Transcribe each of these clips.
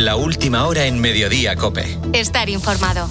La última hora en Mediodía COPE. Estar informado.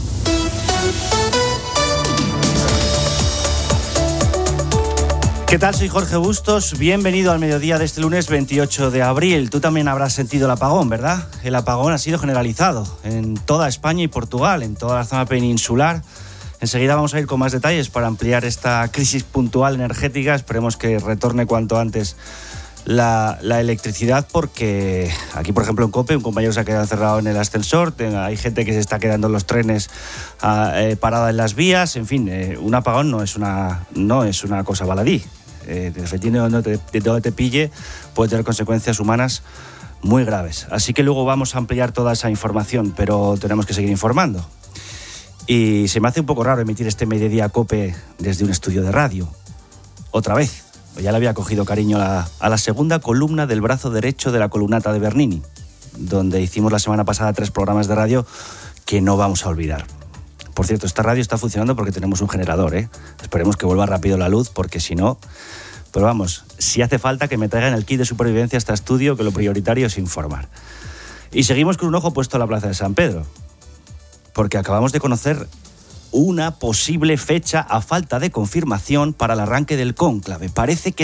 ¿Qué tal? Soy Jorge Bustos. Bienvenido al mediodía de este lunes 28 de abril. Tú también habrás sentido el apagón, ¿verdad? El apagón ha sido generalizado en toda España y Portugal, en toda la zona peninsular. Enseguida vamos a ir con más detalles para ampliar esta crisis puntual energética. Esperemos que retorne cuanto antes la electricidad, porque aquí, por ejemplo, en COPE, un compañero se ha quedado encerrado en el ascensor, hay gente que se está quedando en los trenes parada en las vías. En fin, un apagón no es una cosa baladí. Dependiendo de donde te pille, puede tener consecuencias humanas muy graves. Así que luego vamos a ampliar toda esa información, pero tenemos que seguir informando. Y se me hace un poco raro emitir este mediodía COPE desde un estudio de radio. Otra vez. Ya le había cogido cariño a la segunda columna del brazo derecho de la columnata de Bernini, donde hicimos la semana pasada 3 programas de radio que no vamos a olvidar. Por cierto, esta radio está funcionando porque tenemos un generador, ¿eh? Esperemos que vuelva rápido la luz, porque si no... Pero vamos, si hace falta que me traigan el kit de supervivencia a este estudio, que lo prioritario es informar. Y seguimos con un ojo puesto a la Plaza de San Pedro, porque acabamos de conocer una posible fecha a falta de confirmación para el arranque del cónclave. Parece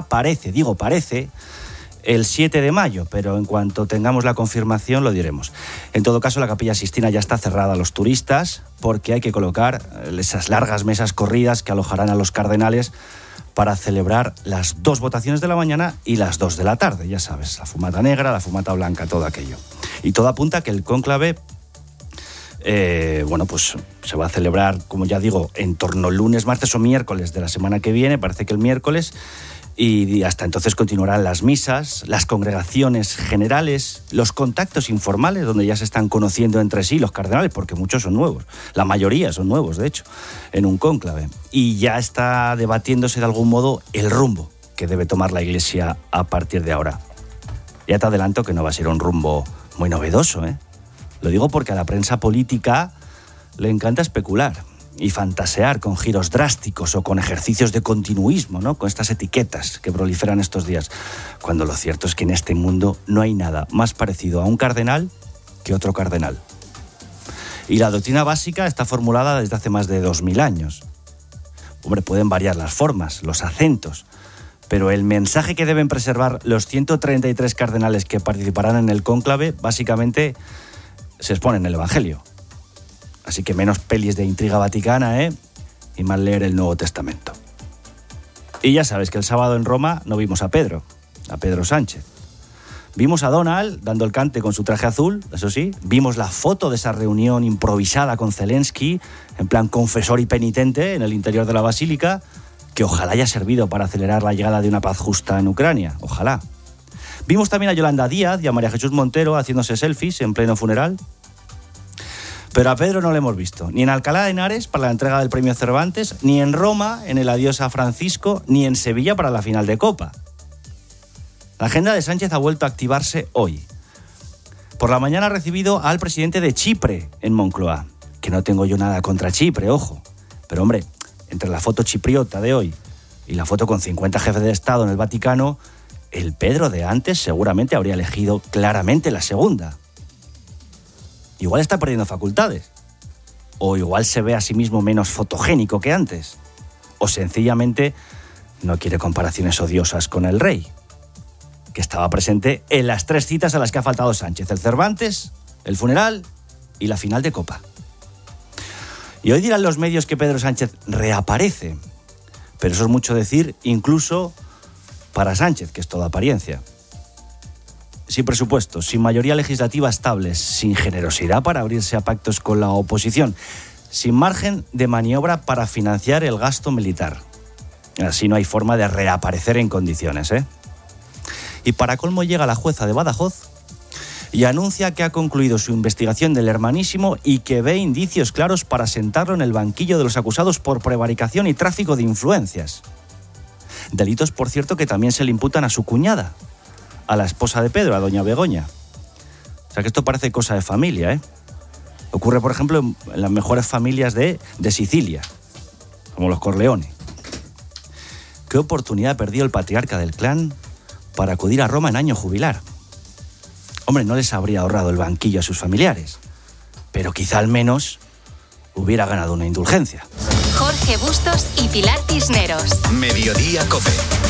el 7 de mayo, pero en cuanto tengamos la confirmación lo diremos. En todo caso, la Capilla Sixtina ya está cerrada a los turistas porque hay que colocar esas largas mesas corridas que alojarán a los cardenales para celebrar las 2 votaciones de la mañana y las 2 de la tarde. Ya sabes, la fumata negra, la fumata blanca, todo aquello. Y todo apunta a que el cónclave pues se va a celebrar, como ya digo, en torno al lunes, martes o miércoles de la semana que viene, parece que el miércoles, y hasta entonces continuarán las misas, las congregaciones generales, los contactos informales, donde ya se están conociendo entre sí los cardenales, porque muchos son nuevos, la mayoría son nuevos, de hecho, en un cónclave. Y ya está debatiéndose de algún modo el rumbo que debe tomar la Iglesia a partir de ahora. Ya te adelanto que no va a ser un rumbo muy novedoso, ¿eh? Lo digo porque a la prensa política le encanta especular y fantasear con giros drásticos o con ejercicios de continuismo, ¿no? Con estas etiquetas que proliferan estos días, cuando lo cierto es que en este mundo no hay nada más parecido a un cardenal que otro cardenal. Y la doctrina básica está formulada desde hace más de 2000 años. Hombre, pueden variar las formas, los acentos, pero el mensaje que deben preservar los 133 cardenales que participarán en el cónclave, básicamente, se expone en el Evangelio. Así que menos pelis de intriga vaticana, y más leer el Nuevo Testamento. Y ya sabes que el sábado en Roma no vimos a Pedro Sánchez. Vimos a Donald dando el cante con su traje azul, eso sí. Vimos la foto de esa reunión improvisada con Zelensky, en plan confesor y penitente, en el interior de la basílica, que ojalá haya servido para acelerar la llegada de una paz justa en Ucrania. Ojalá. Vimos también a Yolanda Díaz y a María Jesús Montero haciéndose selfies en pleno funeral. Pero a Pedro no lo hemos visto, ni en Alcalá de Henares para la entrega del premio Cervantes, ni en Roma en el adiós a Francisco, ni en Sevilla para la final de Copa. La agenda de Sánchez ha vuelto a activarse hoy. Por la mañana ha recibido al presidente de Chipre en Moncloa, que no tengo yo nada contra Chipre, ojo. Pero hombre, entre la foto chipriota de hoy y la foto con 50 jefes de Estado en el Vaticano, el Pedro de antes seguramente habría elegido claramente la segunda. Igual está perdiendo facultades. O igual se ve a sí mismo menos fotogénico que antes. O sencillamente no quiere comparaciones odiosas con el rey, que estaba presente en las 3 citas a las que ha faltado Sánchez: el Cervantes, el funeral y la final de Copa. Y hoy dirán los medios que Pedro Sánchez reaparece. Pero eso es mucho decir, incluso para Sánchez, que es toda apariencia. Sin presupuesto, sin mayoría legislativa estable, sin generosidad para abrirse a pactos con la oposición, sin margen de maniobra para financiar el gasto militar. Así no hay forma de reaparecer en condiciones, Y para colmo llega la jueza de Badajoz y anuncia que ha concluido su investigación del hermanísimo y que ve indicios claros para sentarlo en el banquillo de los acusados por prevaricación y tráfico de influencias. Delitos, por cierto, que también se le imputan a su cuñada, a la esposa de Pedro, a doña Begoña. O sea que esto parece cosa de familia, Ocurre, por ejemplo, en las mejores familias de Sicilia, como los Corleone. ¿Qué oportunidad perdió el patriarca del clan para acudir a Roma en año jubilar? Hombre, no les habría ahorrado el banquillo a sus familiares, pero quizá al menos hubiera ganado una indulgencia. Jorge Bustos y Pilar Cisneros. Mediodía COPE.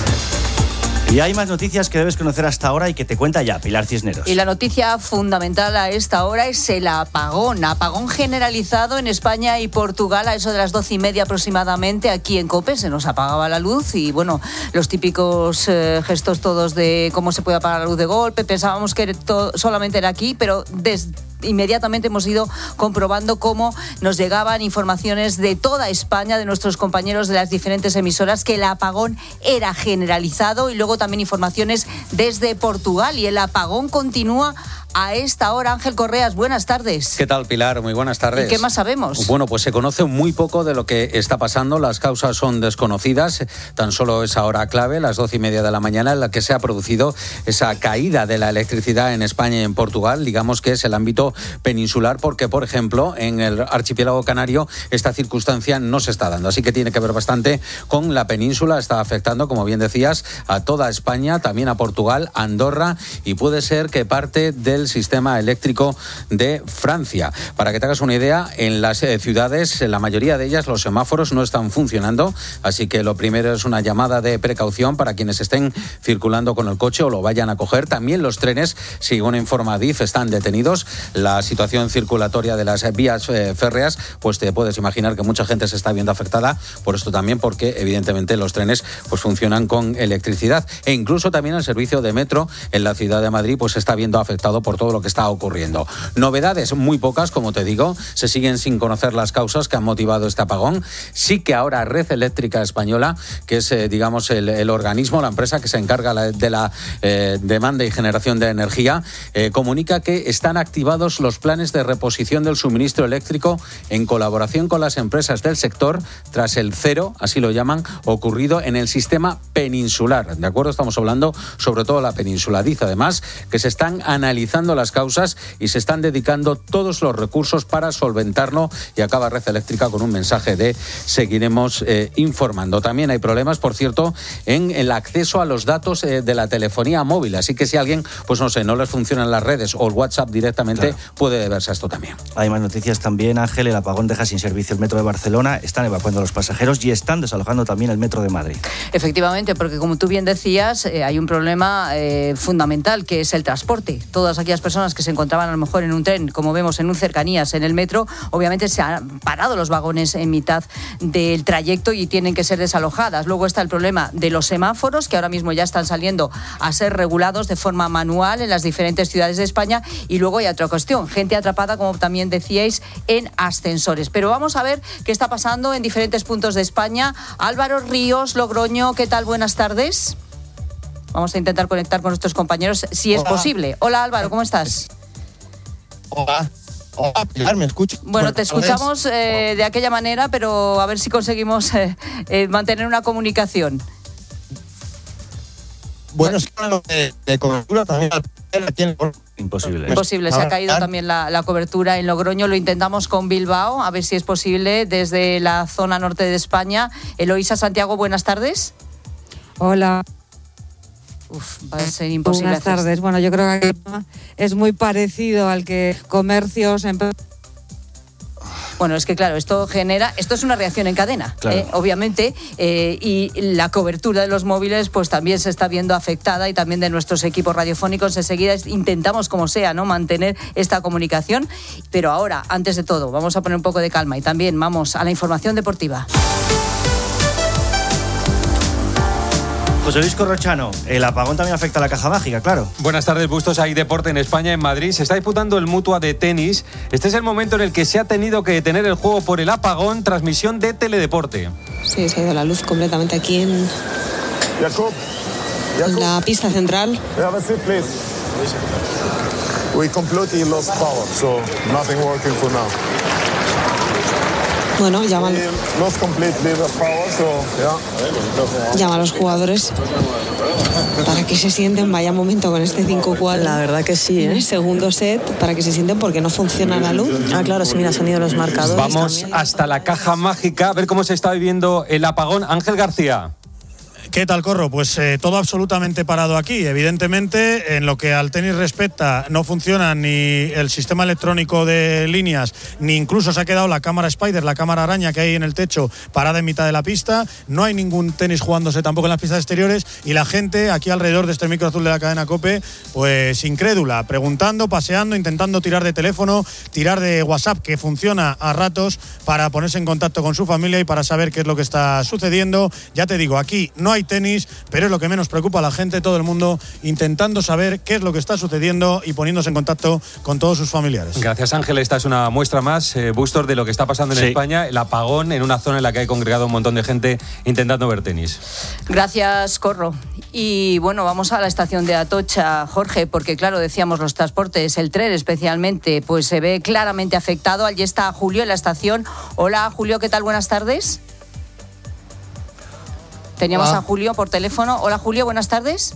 Y hay más noticias que debes conocer hasta ahora y que te cuenta ya Pilar Cisneros. Y la noticia fundamental a esta hora es el apagón generalizado en España y Portugal a eso de las 12:30 aproximadamente. Aquí en COPE se nos apagaba la luz y bueno, los típicos gestos todos de cómo se puede apagar la luz de golpe. Pensábamos que solamente era aquí, pero inmediatamente hemos ido comprobando cómo nos llegaban informaciones de toda España, de nuestros compañeros de las diferentes emisoras, que el apagón era generalizado, y luego también informaciones desde Portugal, y el apagón continúa a esta hora. Ángel Correas, buenas tardes. ¿Qué tal, Pilar? Muy buenas tardes. ¿Y qué más sabemos? Bueno, pues se conoce muy poco de lo que está pasando. Las causas son desconocidas. Tan solo esa hora clave, las 12:30 de la mañana, en la que se ha producido esa caída de la electricidad en España y en Portugal. Digamos que es el ámbito peninsular, porque, por ejemplo, en el archipiélago canario esta circunstancia no se está dando. Así que tiene que ver bastante con la península. Está afectando, como bien decías, a toda España, también a Portugal, Andorra, y puede ser que parte del sistema eléctrico de Francia. Para que te hagas una idea, en las ciudades, en la mayoría de ellas, los semáforos no están funcionando, así que lo primero es una llamada de precaución para quienes estén circulando con el coche o lo vayan a coger. También los trenes, según informa Adif, están detenidos. La situación circulatoria de las vías férreas, pues te puedes imaginar que mucha gente se está viendo afectada por esto también, porque evidentemente los trenes pues funcionan con electricidad, e incluso también el servicio de metro en la ciudad de Madrid pues se está viendo afectado por todo lo que está ocurriendo. Novedades muy pocas, como te digo, se siguen sin conocer las causas que han motivado este apagón. Sí que ahora Red Eléctrica Española, que es digamos el organismo, la empresa que se encarga de la demanda y generación de energía, comunica que están activados los planes de reposición del suministro eléctrico en colaboración con las empresas del sector tras el cero, así lo llaman, ocurrido en el sistema peninsular. ¿De acuerdo? Estamos hablando sobre todo de la península. Dice además que se están analizando las causas y se están dedicando todos los recursos para solventarlo, y acaba Red Eléctrica con un mensaje de seguiremos informando. También hay problemas, por cierto, en el acceso a los datos de la telefonía móvil, así que si alguien, pues no sé, no les funcionan las redes o el WhatsApp directamente, claro, puede deberse a esto también. Hay más noticias también, Ángel. El apagón deja sin servicio el metro de Barcelona, están evacuando a los pasajeros y están desalojando también el metro de Madrid. Efectivamente, porque como tú bien decías, hay un problema fundamental, que es el transporte. Todas aquellas personas que se encontraban a lo mejor en un tren, como vemos en un cercanías, en el metro, obviamente se han parado los vagones en mitad del trayecto y tienen que ser desalojadas. Luego está el problema de los semáforos, que ahora mismo ya están saliendo a ser regulados de forma manual en las diferentes ciudades de España. Y luego hay otra cuestión, gente atrapada, como también decíais, en ascensores. Pero vamos a ver qué está pasando en diferentes puntos de España. Álvaro Ríos, Logroño, ¿qué tal? Buenas tardes. Vamos a intentar conectar con nuestros compañeros si es posible. Hola Álvaro, ¿cómo estás? Hola, Pilar, ¿me escuchas? Bueno, te escuchamos de aquella manera, pero a ver si conseguimos mantener una comunicación. Bueno, es que de cobertura también tiene... Imposible. Imposible, se ha caído también la cobertura en Logroño. Lo intentamos con Bilbao, a ver si es posible desde la zona norte de España. Eloísa Santiago, buenas tardes. Hola. Va a ser imposible. Buenas tardes. Bueno, yo creo que es muy parecido al que comercios... Bueno, es que claro, esto es una reacción en cadena, claro. Obviamente, y la cobertura de los móviles pues también se está viendo afectada, y también de nuestros equipos radiofónicos. Enseguida intentamos, como sea, ¿no?, mantener esta comunicación. Pero ahora, antes de todo, vamos a poner un poco de calma y también vamos a la información deportiva. José Luis Corrochano, el apagón también afecta a la caja mágica, claro. Buenas tardes, Bustos. Hay deporte en España, en Madrid. Se está disputando el Mutua de tenis. Este es el momento en el que se ha tenido que detener el juego por el apagón. Transmisión de Teledeporte. Sí, se ha ido la luz completamente aquí en la pista central. We completely lost power, so nothing working for now. Bueno, llama a los jugadores para que se sienten. Vaya momento con este 5-4. La verdad que sí, En el segundo set, para que se sienten, porque no funciona la luz. Ah, claro, sí, mira, se han ido los marcadores. Vamos hasta la caja mágica a ver cómo se está viviendo el apagón. Ángel García. ¿Qué tal, Corro? Pues todo absolutamente parado aquí. Evidentemente, en lo que al tenis respecta, no funciona ni el sistema electrónico de líneas, ni incluso se ha quedado la cámara Spider, la cámara araña que hay en el techo, parada en mitad de la pista. No hay ningún tenis jugándose tampoco en las pistas exteriores, y la gente aquí alrededor de este micro azul de la cadena COPE, pues incrédula, preguntando, paseando, intentando tirar de teléfono, tirar de WhatsApp, que funciona a ratos, para ponerse en contacto con su familia y para saber qué es lo que está sucediendo. Ya te digo, aquí no hay tenis, pero es lo que menos preocupa a la gente, todo el mundo intentando saber qué es lo que está sucediendo y poniéndose en contacto con todos sus familiares. Gracias, Ángel. Esta es una muestra más, Bustos, de lo que está pasando en España, el apagón en una zona en la que hay congregado un montón de gente intentando ver tenis. Gracias, Corro. Y bueno, vamos a la estación de Atocha, Jorge, porque claro, decíamos los transportes, el tren especialmente, pues se ve claramente afectado. Allí está Julio en la estación. Hola, Julio, ¿qué tal? Buenas tardes. Teníamos a Julio por teléfono. Hola, Julio, buenas tardes.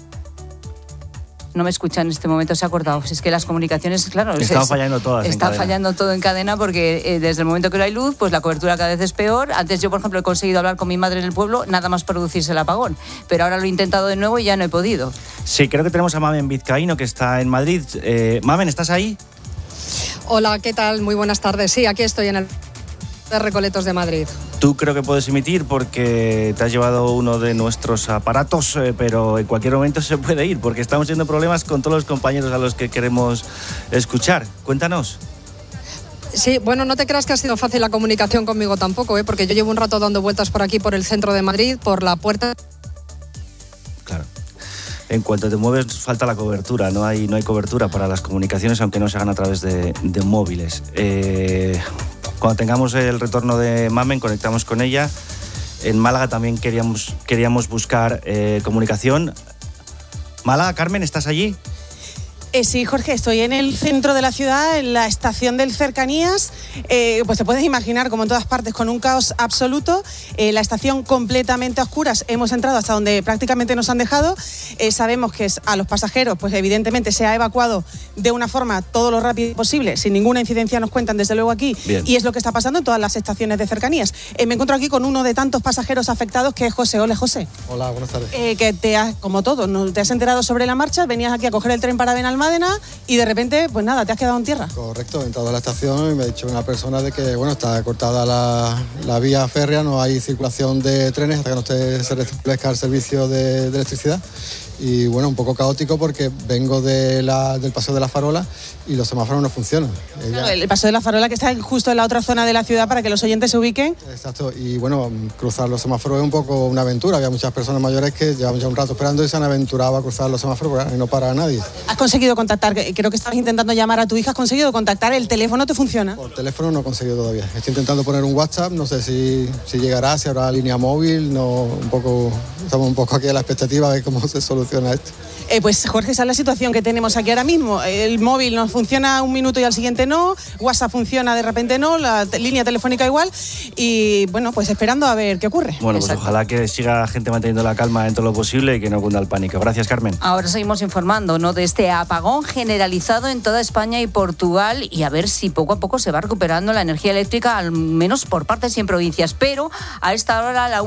No me escucha en este momento, se ha cortado. Es que las comunicaciones, claro... Están fallando todas en cadena. Está fallando todo en cadena porque desde el momento que no hay luz, pues la cobertura cada vez es peor. Antes yo, por ejemplo, he conseguido hablar con mi madre en el pueblo, nada más producirse el apagón. Pero ahora lo he intentado de nuevo y ya no he podido. Sí, creo que tenemos a Mamen Vizcaíno, que está en Madrid. Mamen, ¿estás ahí? Hola, ¿qué tal? Muy buenas tardes. Sí, aquí estoy en el de Recoletos de Madrid. Tú creo que puedes emitir porque te has llevado uno de nuestros aparatos, pero en cualquier momento se puede ir porque estamos teniendo problemas con todos los compañeros a los que queremos escuchar. Cuéntanos. Sí, bueno, no te creas que ha sido fácil la comunicación conmigo tampoco, porque yo llevo un rato dando vueltas por aquí, por el centro de Madrid, por la puerta. Claro. En cuanto te mueves falta la cobertura, no hay cobertura para las comunicaciones, aunque no se hagan a través de móviles. Cuando tengamos el retorno de Mamen, conectamos con ella. En Málaga también queríamos buscar comunicación. Málaga, Carmen, ¿estás allí? Sí, Jorge, estoy en el centro de la ciudad, en la estación del Cercanías. Pues te puedes imaginar, como en todas partes, con un caos absoluto. La estación completamente a oscuras. Hemos entrado hasta donde prácticamente nos han dejado. Sabemos que a los pasajeros, pues evidentemente se ha evacuado de una forma todo lo rápido posible, sin ninguna incidencia, nos cuentan desde luego aquí. Bien. Y es lo que está pasando en todas las estaciones de Cercanías. Me encuentro aquí con uno de tantos pasajeros afectados, que es José. Hola, José. Hola, buenas tardes. Que como todo, ¿no? Te has enterado sobre la marcha, venías aquí a coger el tren para Benalmádena y de repente, pues nada, te has quedado en tierra. Correcto, he entrado a la estación y me ha dicho una persona de que, bueno, está cortada la vía férrea, no hay circulación de trenes hasta que no se restablezca el servicio de electricidad. Y bueno, un poco caótico porque vengo del Paseo de la Farola y los semáforos no funcionan. Claro, el Paseo de la Farola, que está justo en la otra zona de la ciudad para que los oyentes se ubiquen. Exacto, y bueno, cruzar los semáforos es un poco una aventura. Había muchas personas mayores que llevaban ya un rato esperando y se han aventurado a cruzar los semáforos y no para nadie. ¿Has conseguido contactar? Creo que estabas intentando llamar a tu hija. ¿Has conseguido contactar? ¿El teléfono te funciona? Por teléfono no he conseguido todavía. Estoy intentando poner un WhatsApp, no sé si llegará, si habrá línea móvil. Estamos un poco aquí a la expectativa de ver cómo se soluciona esto. Pues Jorge, esa es la situación que tenemos aquí ahora mismo. El móvil nos funciona un minuto y al siguiente no, WhatsApp funciona de repente no, la línea telefónica igual y bueno, pues esperando a ver qué ocurre. Bueno, pues ojalá que siga la gente manteniendo la calma dentro de lo posible y que no cunda el pánico. Gracias, Carmen. Ahora seguimos informando, ¿no?, de este apagón generalizado en toda España y Portugal y a ver si poco a poco se va recuperando la energía eléctrica, al menos por partes y en provincias. Pero a esta hora, a la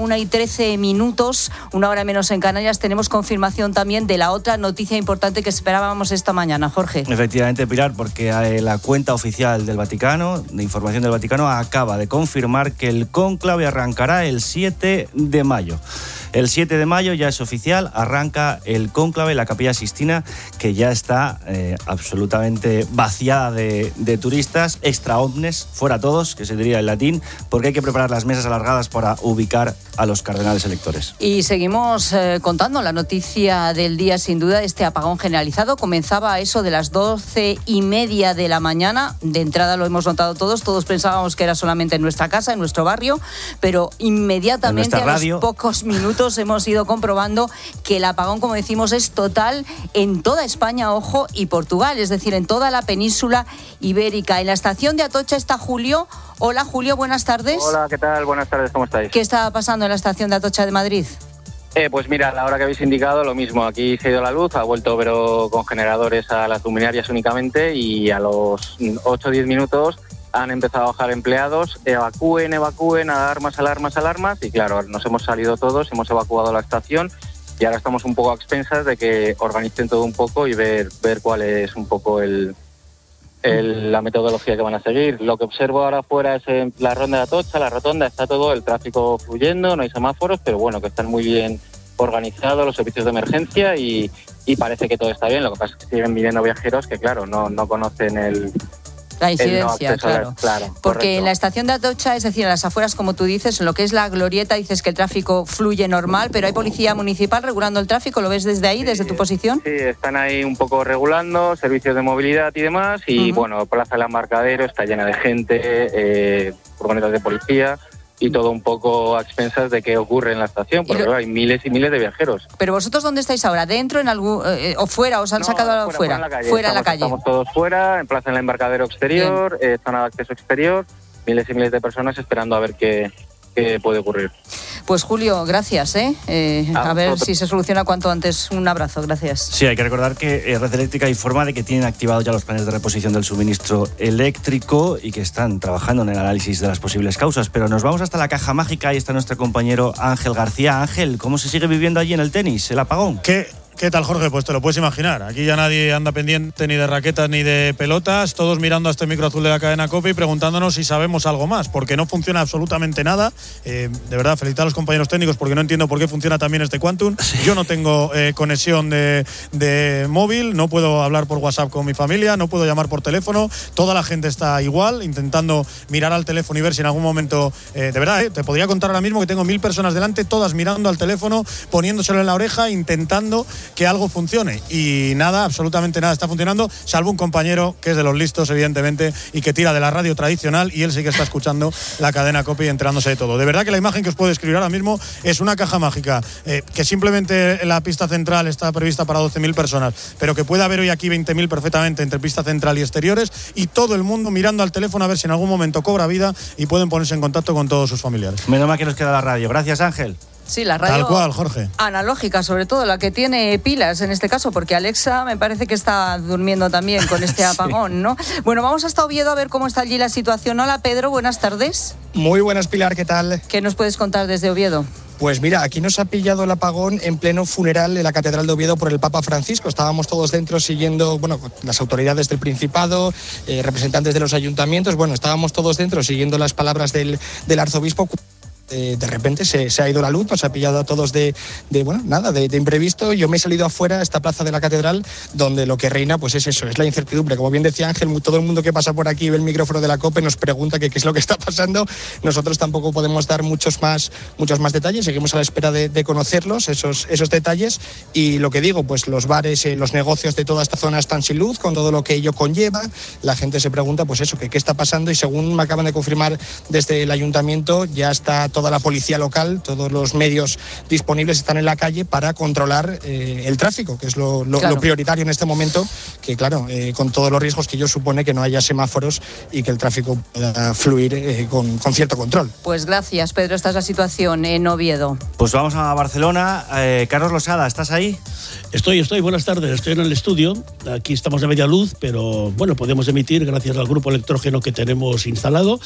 1:13, una hora menos en Canarias, tenemos confirmación también de la otra noticia importante que esperábamos esta mañana, Jorge. Efectivamente, Pilar, porque la cuenta oficial del Vaticano, de información del Vaticano, acaba de confirmar que el cónclave arrancará el 7 de mayo. El 7 de mayo ya es oficial, arranca el cónclave en la Capilla Sixtina, que ya está absolutamente vaciada de turistas, extra omnes, fuera todos, que se diría en latín, porque hay que preparar las mesas alargadas para ubicar a los cardenales electores. Y seguimos contando la noticia del día, sin duda, este apagón generalizado. Comenzaba a eso de las 12:30 de la mañana. De entrada lo hemos notado todos pensábamos que era solamente en nuestra casa, en nuestro barrio, pero inmediatamente a los pocos minutos hemos ido comprobando que el apagón, como decimos, es total en toda España, ojo, y Portugal, es decir, en toda la península ibérica. En la estación de Atocha está Julio. Hola, Julio, buenas tardes. Hola, ¿qué tal? Buenas tardes, ¿cómo estáis? ¿Qué está pasando en la estación de Atocha de Madrid? Pues mira, a la hora que habéis indicado, lo mismo. Aquí se ha ido la luz, ha vuelto pero con generadores a las luminarias únicamente y a los 8 o 10 minutos han empezado a bajar empleados, evacúen, alarmas, y claro, nos hemos salido todos, hemos evacuado la estación y ahora estamos un poco a expensas de que organicen todo un poco y ver cuál es un poco la metodología que van a seguir. Lo que observo ahora afuera es en la ronda de Atocha, la rotonda, está todo el tráfico fluyendo, no hay semáforos, pero bueno, que están muy bien organizados los servicios de emergencia y parece que todo está bien. Lo que pasa es que siguen viniendo viajeros que, claro, no conocen la incidencia, claro. Porque correcto. En la estación de Atocha, es decir, en las afueras, como tú dices, en lo que es la glorieta, dices que el tráfico fluye normal, pero hay policía municipal regulando el tráfico, ¿lo ves desde ahí, desde tu posición? Sí, están ahí un poco regulando, servicios de movilidad y demás, y bueno, Plaza del Embarcadero está llena de gente, furgonetas de policía, y todo un poco a expensas de qué ocurre en la estación, porque hay miles y miles de viajeros. ¿Pero vosotros dónde estáis ahora? ¿Dentro, en algún o fuera? ¿Os han sacado fuera? Fuera en la calle. Estamos todos fuera, en Plaza del Embarcadero exterior, zona de acceso exterior, miles y miles de personas esperando a ver qué puede ocurrir. Pues Julio, gracias, a ver si se soluciona cuanto antes. Un abrazo, gracias. Sí, hay que recordar que Red Eléctrica informa de que tienen activados ya los planes de reposición del suministro eléctrico y que están trabajando en el análisis de las posibles causas. Pero nos vamos hasta la caja mágica y está nuestro compañero Ángel García. Ángel, ¿cómo se sigue viviendo allí en el tenis, el apagón? ¿Qué tal, Jorge? Pues te lo puedes imaginar. Aquí ya nadie anda pendiente ni de raquetas ni de pelotas, todos mirando a este micro azul de la cadena COPE y preguntándonos si sabemos algo más, porque no funciona absolutamente nada. De verdad, felicitar a los compañeros técnicos porque no entiendo por qué funciona también este Quantum. Sí. Yo no tengo conexión de móvil, no puedo hablar por WhatsApp con mi familia, no puedo llamar por teléfono. Toda la gente está igual, intentando mirar al teléfono y ver si en algún momento... de verdad, te podría contar ahora mismo que tengo 1000 personas delante, todas mirando al teléfono, poniéndoselo en la oreja, intentando que algo funcione, y nada, absolutamente nada está funcionando, salvo un compañero que es de los listos, evidentemente, y que tira de la radio tradicional, y él sí que está escuchando la cadena COPE y enterándose de todo. De verdad que la imagen que os puedo describir ahora mismo es una caja mágica, que simplemente la pista central está prevista para 12.000 personas, pero que puede haber hoy aquí 20.000 perfectamente entre pista central y exteriores, y todo el mundo mirando al teléfono a ver si en algún momento cobra vida y pueden ponerse en contacto con todos sus familiares. Menos mal que nos queda la radio. Gracias, Ángel. Sí, la radio tal cual, Jorge. Analógica, sobre todo, la que tiene pilas en este caso, porque Alexa me parece que está durmiendo también con este apagón, ¿no? Bueno, vamos hasta Oviedo a ver cómo está allí la situación. Hola, Pedro, buenas tardes. Muy buenas, Pilar, ¿qué tal? ¿Qué nos puedes contar desde Oviedo? Pues mira, aquí nos ha pillado el apagón en pleno funeral en la Catedral de Oviedo por el Papa Francisco. Estábamos todos dentro siguiendo, las autoridades del Principado, representantes de los ayuntamientos, estábamos todos dentro siguiendo las palabras del arzobispo. De repente se ha ido la luz, nos ha pillado a todos de imprevisto. Yo me he salido afuera a esta plaza de la catedral, donde lo que reina pues es eso, es la incertidumbre. Como bien decía Ángel, todo el mundo que pasa por aquí y ve el micrófono de la COPE nos pregunta qué es lo que está pasando. Nosotros tampoco podemos dar muchos más detalles, seguimos a la espera de conocerlos, esos detalles. Y lo que digo, pues los bares, los negocios de toda esta zona están sin luz, con todo lo que ello conlleva. La gente se pregunta pues eso, qué está pasando, y según me acaban de confirmar desde el ayuntamiento, ya está toda la policía local, todos los medios disponibles están en la calle para controlar el tráfico, que es lo prioritario en este momento, que claro, con todos los riesgos que ello supone que no haya semáforos y que el tráfico pueda fluir con cierto control. Pues gracias, Pedro. Esta es la situación en Oviedo. Pues vamos a Barcelona. Carlos Losada, ¿estás ahí? Estoy, buenas tardes, estoy en el estudio. Aquí estamos a media luz, pero podemos emitir gracias al grupo electrógeno que tenemos instalado.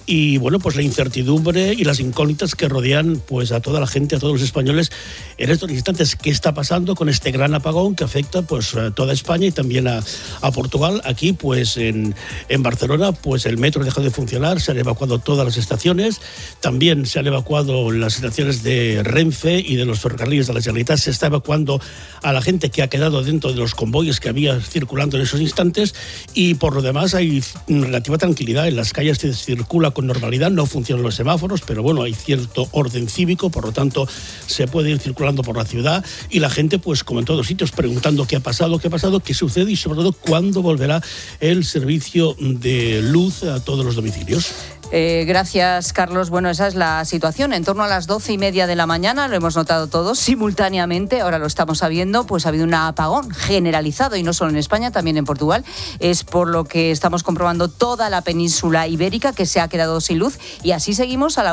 Y pues la incertidumbre y las incógnitas que rodean pues a toda la gente, a todos los españoles en estos instantes. ¿Qué está pasando con este gran apagón que afecta pues a toda España y también a Portugal? Aquí pues en Barcelona pues el metro dejó de funcionar, se han evacuado todas las estaciones, también se han evacuado las estaciones de Renfe y de los ferrocarriles de la Generalitat. Se está evacuando a la gente que ha quedado dentro de los convoyes que había circulando en esos instantes, y por lo demás hay relativa tranquilidad. En las calles se circula con normalidad, no funcionan los semáforos, pero hay cierto orden cívico, por lo tanto se puede ir circulando por la ciudad, y la gente pues como en todos sitios preguntando qué ha pasado, qué sucede y sobre todo cuándo volverá el servicio de luz a todos los domicilios. Gracias, Carlos. Bueno, esa es la situación. En torno a las 12:30 de la mañana, lo hemos notado todos simultáneamente, ahora lo estamos sabiendo, pues ha habido un apagón generalizado, y no solo en España, también en Portugal. Es por lo que estamos comprobando toda la península ibérica, que se ha quedado sin luz, y así seguimos a la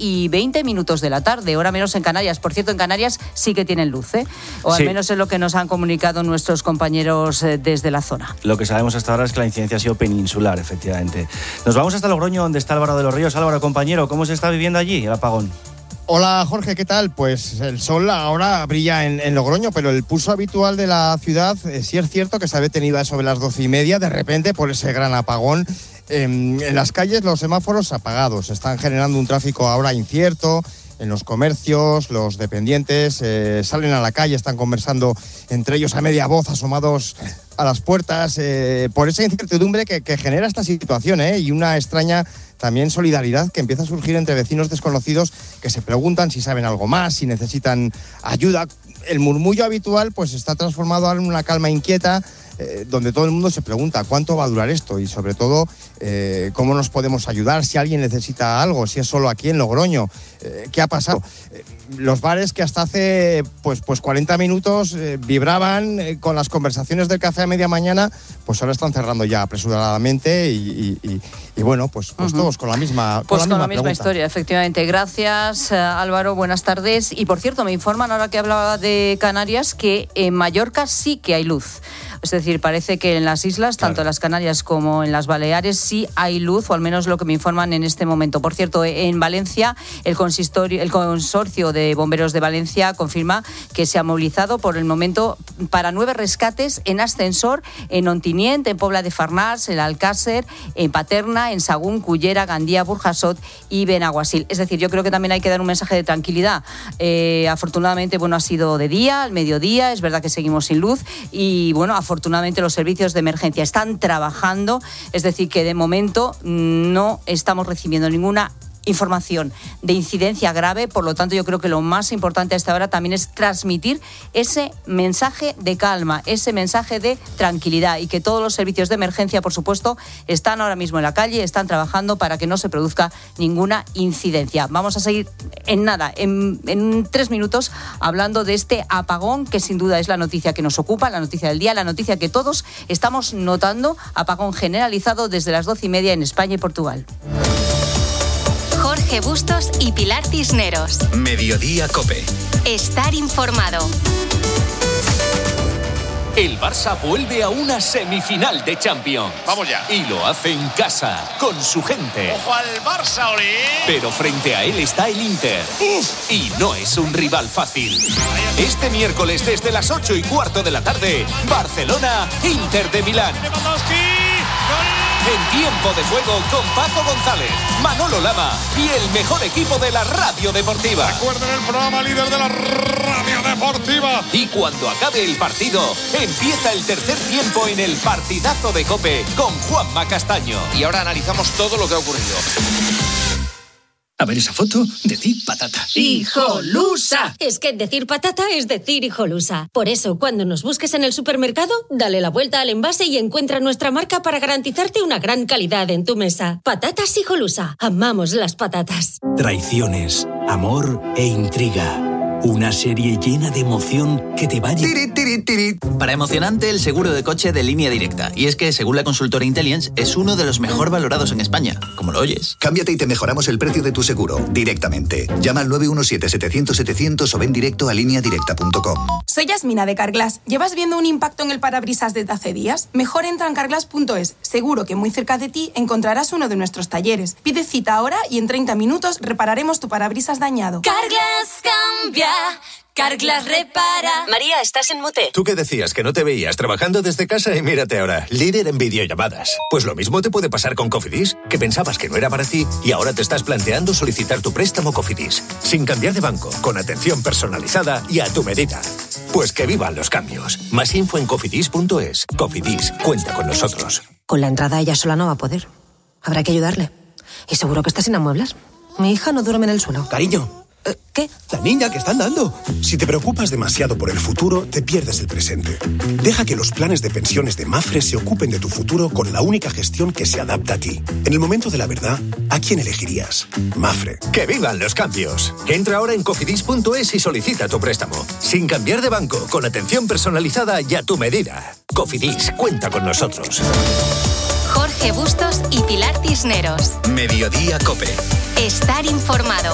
1:20 de la tarde, hora menos en Canarias. Por cierto, en Canarias sí que tienen luz, o al menos es lo que nos han comunicado nuestros compañeros desde la zona. Lo que sabemos hasta ahora es que la incidencia ha sido peninsular, efectivamente. Nos vamos hasta Logroño, donde está Álvaro de los Ríos. Álvaro, compañero, ¿cómo se está viviendo allí el apagón? Hola Jorge, ¿qué tal? Pues el sol ahora brilla en Logroño, pero el pulso habitual de la ciudad sí es cierto que se ha detenido a sobre las 12:30 de repente por ese gran apagón. En las calles los semáforos apagados, están generando un tráfico ahora incierto. En los comercios, los dependientes salen a la calle, están conversando entre ellos a media voz, asomados a las puertas, por esa incertidumbre que genera esta situación, y una extraña también solidaridad que empieza a surgir entre vecinos desconocidos que se preguntan si saben algo más, si necesitan ayuda. El murmullo habitual pues está transformado ahora en una calma inquieta, donde todo el mundo se pregunta cuánto va a durar esto y sobre todo cómo nos podemos ayudar, si alguien necesita algo, si es solo aquí en Logroño, qué ha pasado. Los bares que hasta hace pues 40 minutos vibraban con las conversaciones del café a media mañana, pues ahora están cerrando ya apresuradamente y bueno, pues todos con la misma historia, efectivamente. Gracias, Álvaro, buenas tardes. Y por cierto, me informan ahora que hablaba de Canarias que en Mallorca sí que hay luz. Es decir, parece que en las islas, tanto en las Canarias como en las Baleares, sí hay luz, o al menos lo que me informan en este momento. Por cierto, en Valencia, el consorcio de bomberos de Valencia confirma que se ha movilizado por el momento para 9 rescates en ascensor en Ontinyent, en Pobla de Farnals, en Alcácer, en Paterna, en Sagún, Cullera, Gandía, Burjasot y Benaguasil. Es decir, yo creo que también hay que dar un mensaje de tranquilidad. Afortunadamente, ha sido de día, al mediodía, es verdad que seguimos sin luz y, afortunadamente los servicios de emergencia están trabajando, es decir, que de momento no estamos recibiendo ninguna información de incidencia grave. Por lo tanto, yo creo que lo más importante a esta hora también es transmitir ese mensaje de calma, ese mensaje de tranquilidad, y que todos los servicios de emergencia, por supuesto, están ahora mismo en la calle, están trabajando para que no se produzca ninguna incidencia. Vamos a seguir en 3 minutos hablando de este apagón, que sin duda es la noticia que nos ocupa, la noticia del día, la noticia que todos estamos notando. Apagón generalizado desde las 12:30 en España y Portugal. Jorge Bustos y Pilar Cisneros. Mediodía COPE. Estar informado. El Barça vuelve a una semifinal de Champions. Vamos ya. Y lo hace en casa, con su gente. ¡Ojo al Barça, Oli! Pero frente a él está el Inter. ¡Uf! Y no es un rival fácil. Este miércoles desde las 8:15 de la tarde, Barcelona-Inter de Milán. En tiempo de juego con Paco González, Manolo Lama y el mejor equipo de la radio deportiva. Recuerden el programa líder de la radio deportiva. Y cuando acabe el partido, empieza el tercer tiempo en el partidazo de COPE con Juanma Castaño. Y ahora analizamos todo lo que ha ocurrido. A ver esa foto, decir patata. ¡Hijolusa! Es que decir patata es decir hijolusa. Por eso, cuando nos busques en el supermercado, dale la vuelta al envase y encuentra nuestra marca para garantizarte una gran calidad en tu mesa. Patatas Hijolusa. Amamos las patatas. Traiciones, amor e intriga. Una serie llena de emoción que te va a... Para emocionante, el seguro de coche de Línea Directa. Y es que, según la consultora Intellience, es uno de los mejor valorados en España. Como lo oyes. Cámbiate y te mejoramos el precio de tu seguro directamente. Llama al 917-700-700 o ven directo a lineadirecta.com. Soy Yasmina de Carglass. ¿Llevas viendo un impacto en el parabrisas desde hace días? Mejor entra en carglass.es. Seguro que muy cerca de ti encontrarás uno de nuestros talleres. Pide cita ahora y en 30 minutos repararemos tu parabrisas dañado. Carglass cambia. Carglass repara. María, estás en mute. Tú que decías que no te veías trabajando desde casa y mírate ahora, líder en videollamadas. Pues lo mismo te puede pasar con Cofidis, que pensabas que no era para ti y ahora te estás planteando solicitar tu préstamo Cofidis, sin cambiar de banco, con atención personalizada y a tu medida. Pues que vivan los cambios. Más info en cofidis.es. Cofidis, cuenta con nosotros. Con la entrada ella sola no va a poder. Habrá que ayudarle. Y seguro que está sin amueblar. Mi hija no duerme en el suelo. Cariño, ¿Qué? La niña que está andando. Si te preocupas demasiado por el futuro, te pierdes el presente. Deja que los planes de pensiones de Mapfre se ocupen de tu futuro con la única gestión que se adapta a ti. En el momento de la verdad, ¿a quién elegirías? Mapfre. ¡Que vivan los cambios! Entra ahora en cofidis.es y solicita tu préstamo. Sin cambiar de banco, con atención personalizada y a tu medida. Cofidis, cuenta con nosotros. Jorge Bustos y Pilar Cisneros. Mediodía Cope. Estar informado.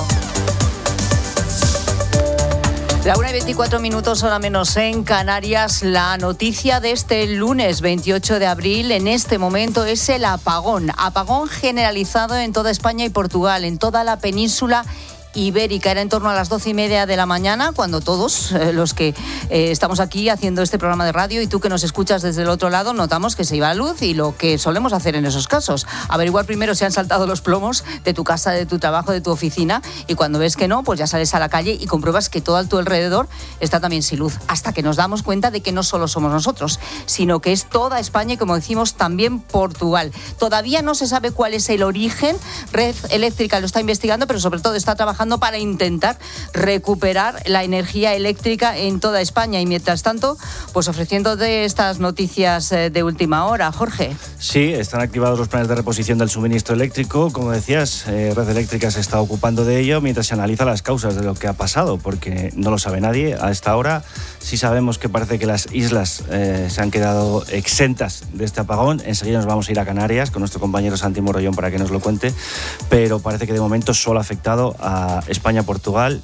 La 1:24, hora menos en Canarias. La noticia de este lunes 28 de abril en este momento es el apagón. Apagón generalizado en toda España y Portugal, en toda la península ibérica. Era en torno a las 12:30 de la mañana cuando todos los que estamos aquí haciendo este programa de radio y tú que nos escuchas desde el otro lado notamos que se iba la luz, y lo que solemos hacer en esos casos, averiguar primero si han saltado los plomos de tu casa, de tu trabajo, de tu oficina, y cuando ves que no, pues ya sales a la calle y compruebas que todo a tu alrededor está también sin luz, hasta que nos damos cuenta de que no solo somos nosotros, sino que es toda España y, como decimos, también Portugal. Todavía no se sabe cuál es el origen. Red Eléctrica lo está investigando, pero sobre todo está trabajando para intentar recuperar la energía eléctrica en toda España, y mientras tanto, pues ofreciéndote estas noticias de última hora. Jorge. Sí, están activados los planes de reposición del suministro eléctrico. Como decías, Red Eléctrica se está ocupando de ello mientras se analiza las causas de lo que ha pasado, porque no lo sabe nadie a esta hora. Sí sabemos que parece que las islas se han quedado exentas de este apagón. Enseguida nos vamos a ir a Canarias con nuestro compañero Santi Morollón para que nos lo cuente, pero parece que de momento solo ha afectado a España, Portugal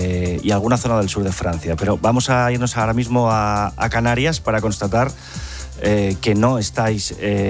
y alguna zona del sur de Francia. Pero vamos a irnos ahora mismo a Canarias para constatar que no estáis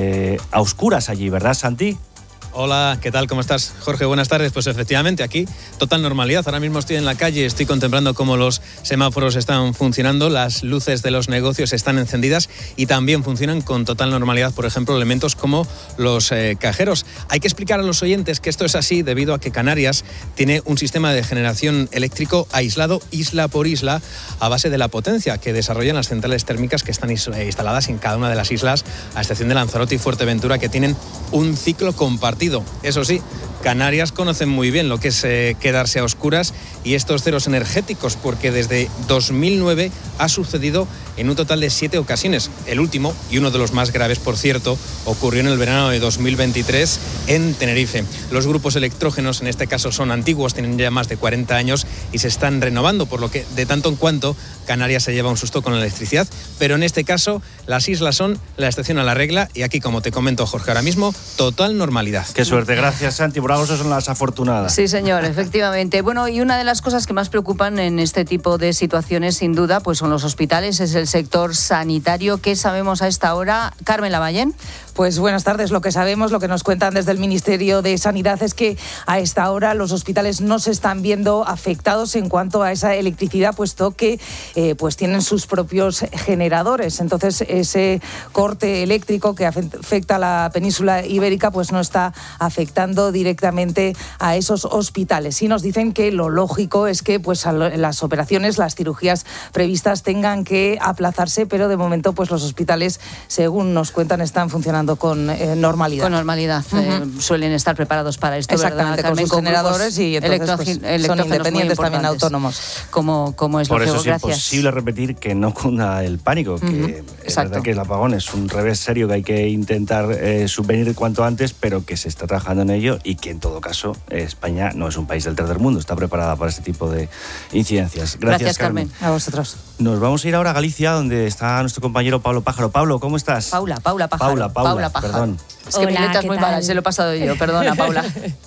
a oscuras allí, ¿verdad, Santi? Hola, ¿qué tal? ¿Cómo estás? Jorge, buenas tardes. Pues efectivamente, aquí total normalidad. Ahora mismo estoy en la calle, estoy contemplando cómo los semáforos están funcionando, las luces de los negocios están encendidas y también funcionan con total normalidad, por ejemplo, elementos como los cajeros. Hay que explicar a los oyentes que esto es así debido a que Canarias tiene un sistema de generación eléctrico aislado isla por isla a base de la potencia que desarrollan las centrales térmicas que están instaladas en cada una de las islas, a excepción de Lanzarote y Fuerteventura, que tienen un ciclo compartido. Eso sí, Canarias conocen muy bien lo que es quedarse a oscuras y estos ceros energéticos, porque desde 2009 ha sucedido en un total de 7 ocasiones. El último, y uno de los más graves, por cierto, ocurrió en el verano de 2023 en Tenerife. Los grupos electrógenos, en este caso, son antiguos, tienen ya más de 40 años y se están renovando, por lo que de tanto en cuanto Canarias se lleva un susto con la electricidad. Pero en este caso, las islas son la excepción a la regla y aquí, como te comento, Jorge, ahora mismo, total normalidad. Qué suerte, gracias, Santi. Por algo son las afortunadas. Sí, señor, efectivamente. Bueno, y una de las cosas que más preocupan en este tipo de situaciones, sin duda, pues son los hospitales, es el sector sanitario. ¿Qué sabemos a esta hora? Carmen Lavallén. Pues buenas tardes. Lo que sabemos, lo que nos cuentan desde el Ministerio de Sanidad es que a esta hora los hospitales no se están viendo afectados en cuanto a esa electricidad, puesto que pues tienen sus propios generadores. Entonces, ese corte eléctrico que afecta a la península ibérica pues no está afectando directamente a esos hospitales. Sí nos dicen que lo lógico es que pues las operaciones, las cirugías previstas tengan que aplazarse, pero de momento pues los hospitales, según nos cuentan, están funcionando con normalidad. Con normalidad. Suelen estar preparados para esto, exactamente, ¿verdad, Carmen? Con sus generadores y entonces pues, son independientes, también autónomos. Como es por lo eso que es imposible repetir que no cunda el pánico, que es verdad que el apagón es un revés serio que hay que intentar subvenir cuanto antes, pero que se está trabajando en ello y que en todo caso España no es un país del tercer mundo, está preparada para este tipo de incidencias. Gracias, Carmen. A vosotros. Nos vamos a ir ahora a Galicia, donde está nuestro compañero Pablo Pájaro. Pablo, ¿cómo estás? Paula Pájaro. Paula, perdón. Es que mi letra es muy mala, se lo he pasado yo. Perdona, Paula.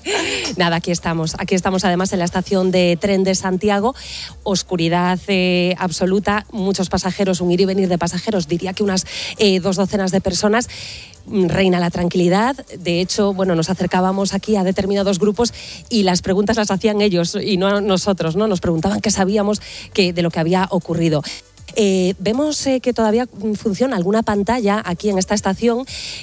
Nada, aquí estamos. Aquí estamos además en la estación de tren de Santiago. Oscuridad absoluta, muchos pasajeros, un ir y venir de pasajeros, diría que unas 2 docenas de personas. Reina la tranquilidad. De hecho, bueno, nos acercábamos aquí a determinados grupos y las preguntas las hacían ellos y no nosotros, ¿no? Nos preguntaban qué sabíamos de lo que había ocurrido. Vemos que todavía funciona alguna pantalla aquí en esta estación,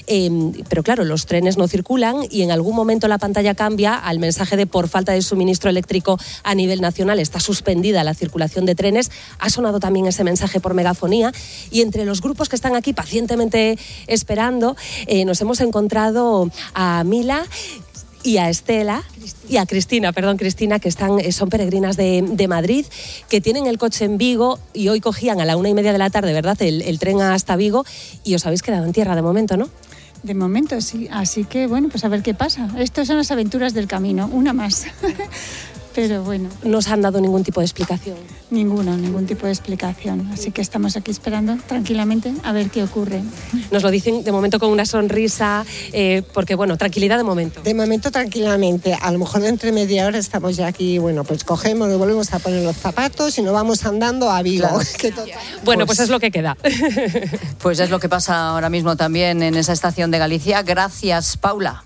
pero claro, los trenes no circulan y en algún momento la pantalla cambia al mensaje de por falta de suministro eléctrico a nivel nacional está suspendida la circulación de trenes. Ha sonado también ese mensaje por megafonía y entre los grupos que están aquí pacientemente esperando nos hemos encontrado a Mila. y a Estela y a Cristina, que son peregrinas de Madrid, que tienen el coche en Vigo y hoy cogían a la 1:30 de la tarde, ¿verdad?, el tren hasta Vigo, y os habéis quedado en tierra de momento, ¿no? De momento sí, así que bueno, pues a ver qué pasa. Estas son las aventuras del camino, una más. Pero bueno. ¿No os han dado ningún tipo de explicación? Ningún tipo de explicación. Así que estamos aquí esperando tranquilamente a ver qué ocurre. Nos lo dicen de momento con una sonrisa, porque bueno, tranquilidad de momento. De momento tranquilamente. A lo mejor dentro de media hora estamos ya aquí, bueno, pues cogemos y volvemos a poner los zapatos y nos vamos andando a Vigo. Claro. Bueno, pues es lo que queda. Pues es lo que pasa ahora mismo también en esa estación de Galicia. Gracias, Paula.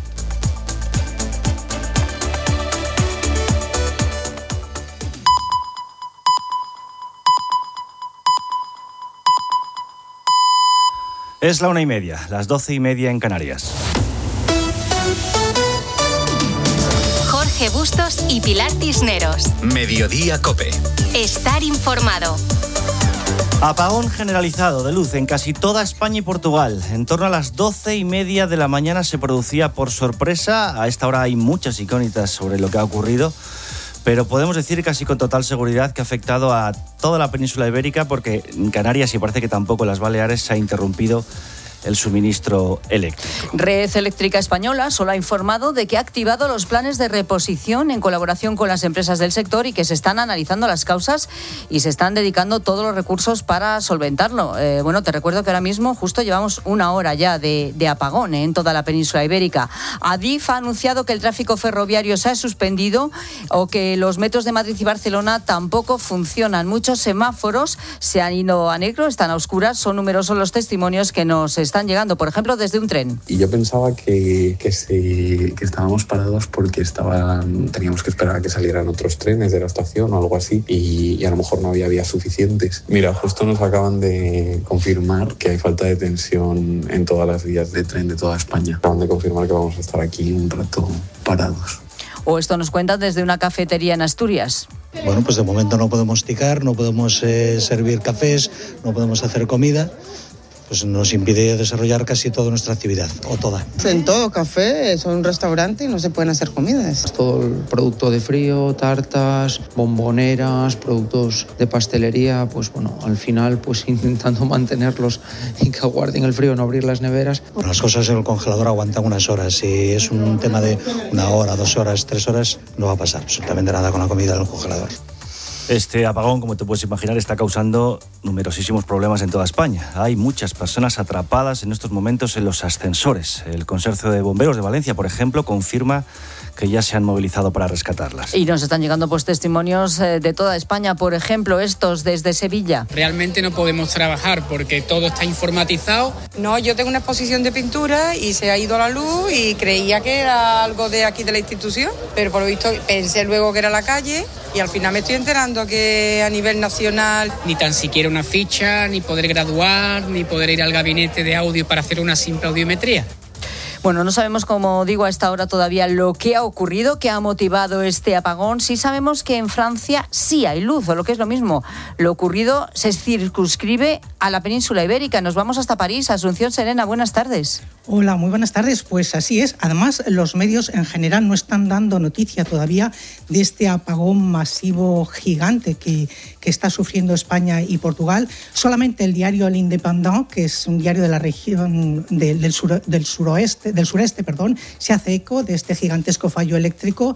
Es la 1:30, las 12:30 en Canarias. Jorge Bustos y Pilar Cisneros. Mediodía COPE. Estar informado. Apagón generalizado de luz en casi toda España y Portugal. En torno a las 12:30 de la mañana se producía por sorpresa. A esta hora hay muchas incógnitas sobre lo que ha ocurrido, pero podemos decir casi con total seguridad que ha afectado a toda la península ibérica, porque en Canarias, y parece que tampoco en las Baleares, se ha interrumpido el suministro eléctrico. Red Eléctrica Española solo ha informado de que ha activado los planes de reposición en colaboración con las empresas del sector y que se están analizando las causas y se están dedicando todos los recursos para solventarlo. Bueno, te recuerdo que ahora mismo justo llevamos una hora ya de apagón en toda la península ibérica. Adif ha anunciado que el tráfico ferroviario se ha suspendido o que los metros de Madrid y Barcelona tampoco funcionan. Muchos semáforos se han ido a negro, están a oscuras. Son numerosos los testimonios que nos están llegando, por ejemplo, desde un tren. Y yo pensaba que estábamos parados porque teníamos que esperar a que salieran otros trenes de la estación o algo así, y a lo mejor no había vías suficientes. Mira, justo nos acaban de confirmar que hay falta de tensión en todas las vías de tren de toda España. Acaban de confirmar que vamos a estar aquí un rato parados. O esto nos cuentan desde una cafetería en Asturias. Bueno, pues de momento no podemos ticar, no podemos servir cafés, no podemos hacer comida. Pues nos impide desarrollar casi toda nuestra actividad, o toda. En todo café, es un restaurante y no se pueden hacer comidas. Todo el producto de frío, tartas, bomboneras, productos de pastelería, pues bueno, al final pues intentando mantenerlos y que aguarden el frío, no abrir las neveras. Bueno, las cosas en el congelador aguantan unas horas. Si es un tema de 1 hora, 2 horas, 3 horas, no va a pasar absolutamente nada con la comida en el congelador. Este apagón, como te puedes imaginar, está causando numerosísimos problemas en toda España. Hay muchas personas atrapadas en estos momentos en los ascensores. El Consorcio de Bomberos de Valencia, por ejemplo, confirma que ya se han movilizado para rescatarlas. Y nos están llegando pues testimonios de toda España, por ejemplo, estos desde Sevilla. Realmente no podemos trabajar porque todo está informatizado. No, yo tengo una exposición de pintura y se ha ido la luz y creía que era algo de aquí de la institución, pero por lo visto pensé luego que era la calle y al final me estoy enterando que a nivel nacional... Ni tan siquiera una ficha, ni poder graduar, ni poder ir al gabinete de audio para hacer una simple audiometría. Bueno, no sabemos, como digo, a esta hora todavía lo que ha ocurrido, qué ha motivado este apagón. Sí sabemos que en Francia sí hay luz, o lo que es lo mismo. Lo ocurrido se circunscribe a la península ibérica. Nos vamos hasta París. Asunción Serena, buenas tardes. Hola, muy buenas tardes. Pues así es. Además, los medios en general no están dando noticia todavía de este apagón masivo gigante que está sufriendo España y Portugal. Solamente el diario El Independent, que es un diario de la región del sureste, se hace eco de este gigantesco fallo eléctrico.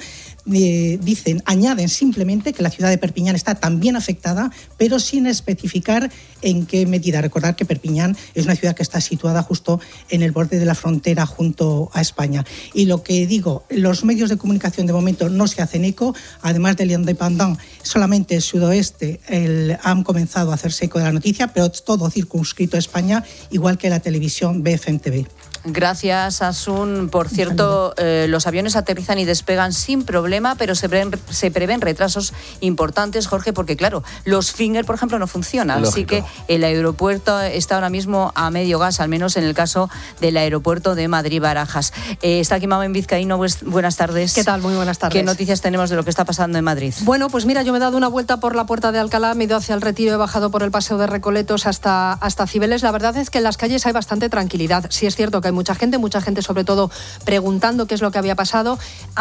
Añaden simplemente que la ciudad de Perpiñán está también afectada, pero sin especificar en qué medida. Recordar que Perpiñán es una ciudad que está situada justo en el borde de la frontera junto a España. Y lo que digo, los medios de comunicación de momento no se hacen eco. Además del Independent, solamente el sudoeste han comenzado a hacerse eco de la noticia, pero todo circunscrito a España, igual que la televisión BFM TV. Gracias, Asun. Por cierto, los aviones aterrizan y despegan sin problema, pero se prevén retrasos importantes, Jorge, porque claro, los Finger, por ejemplo, no funcionan. Lógico. Así que el aeropuerto está ahora mismo a medio gas, al menos en el caso del aeropuerto de Madrid-Barajas. Está aquí Mamen Vizcaíno, buenas tardes. ¿Qué tal? Muy buenas tardes. ¿Qué noticias tenemos de lo que está pasando en Madrid? Bueno, pues mira, yo me he dado una vuelta por la Puerta de Alcalá, me he ido hacia el Retiro, he bajado por el Paseo de Recoletos hasta Cibeles. La verdad es que en las calles hay bastante tranquilidad. Sí es cierto que hay mucha gente sobre todo preguntando qué es lo que había pasado.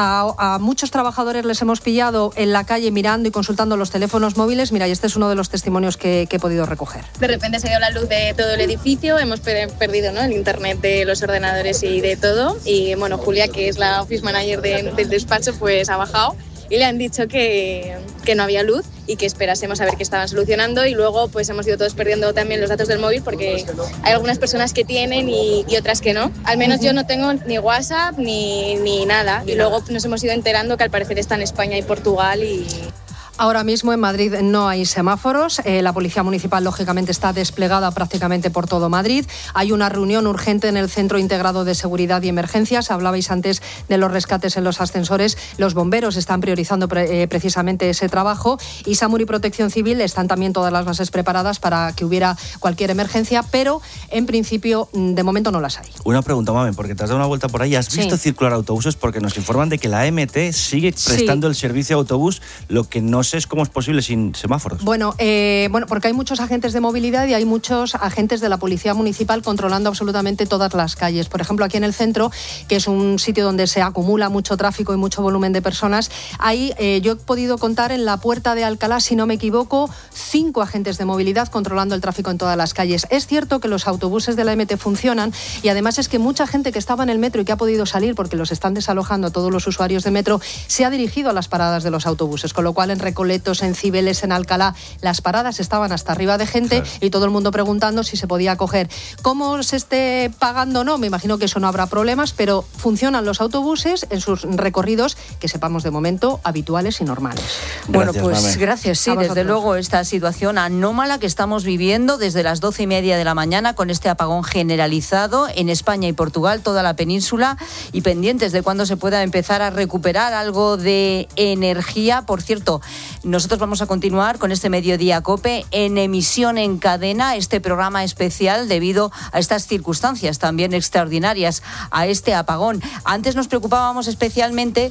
A muchos trabajadores les hemos pillado en la calle mirando y consultando los teléfonos móviles. Mira, y este es uno de los testimonios que he podido recoger. De repente se dio la luz de todo el edificio, hemos perdido, ¿no?, el internet de los ordenadores y de todo. Y bueno, Julia, que es la office manager del despacho, pues ha bajado y le han dicho que no había luz y que esperásemos a ver qué estaban solucionando, y luego pues hemos ido todos perdiendo también los datos del móvil porque hay algunas personas que tienen y otras que no. Al menos yo no tengo ni WhatsApp ni nada, y luego nos hemos ido enterando que al parecer está en España y Portugal y... Ahora mismo en Madrid no hay semáforos. La Policía Municipal, lógicamente, está desplegada prácticamente por todo Madrid. Hay una reunión urgente en el Centro Integrado de Seguridad y Emergencias. Hablabais antes de los rescates en los ascensores. Los bomberos están priorizando precisamente ese trabajo. Y SAMUR y Protección Civil están también todas las bases preparadas para que hubiera cualquier emergencia, pero en principio, de momento, no las hay. Una pregunta, Mamen, porque te has dado una vuelta por ahí. ¿Has visto circular autobuses? Porque nos informan de que la MT sigue prestando el servicio de autobús, lo que no sé es cómo es posible sin semáforos. Bueno, porque hay muchos agentes de movilidad y hay muchos agentes de la Policía Municipal controlando absolutamente todas las calles. Por ejemplo, aquí en el centro, que es un sitio donde se acumula mucho tráfico y mucho volumen de personas, ahí yo he podido contar en la Puerta de Alcalá, si no me equivoco, 5 agentes de movilidad controlando el tráfico en todas las calles. Es cierto que los autobuses de la MT funcionan, y además es que mucha gente que estaba en el metro y que ha podido salir porque los están desalojando todos los usuarios de metro, se ha dirigido a las paradas de los autobuses, con lo cual en Recoletos, en Cibeles, en Alcalá, las paradas estaban hasta arriba de gente, claro, y todo el mundo preguntando si se podía coger. ¿Cómo se esté pagando o no? Me imagino que eso no habrá problemas, pero funcionan los autobuses en sus recorridos, que sepamos de momento, habituales y normales. Bueno, pues gracias. Sí, desde luego esta situación anómala que estamos viviendo desde las 12:30 de la mañana con este apagón generalizado en España y Portugal, toda la península, y pendientes de cuándo se pueda empezar a recuperar algo de energía. Por cierto, nosotros vamos a continuar con este Mediodía COPE en emisión en cadena, este programa especial debido a estas circunstancias también extraordinarias, a este apagón. Antes nos preocupábamos especialmente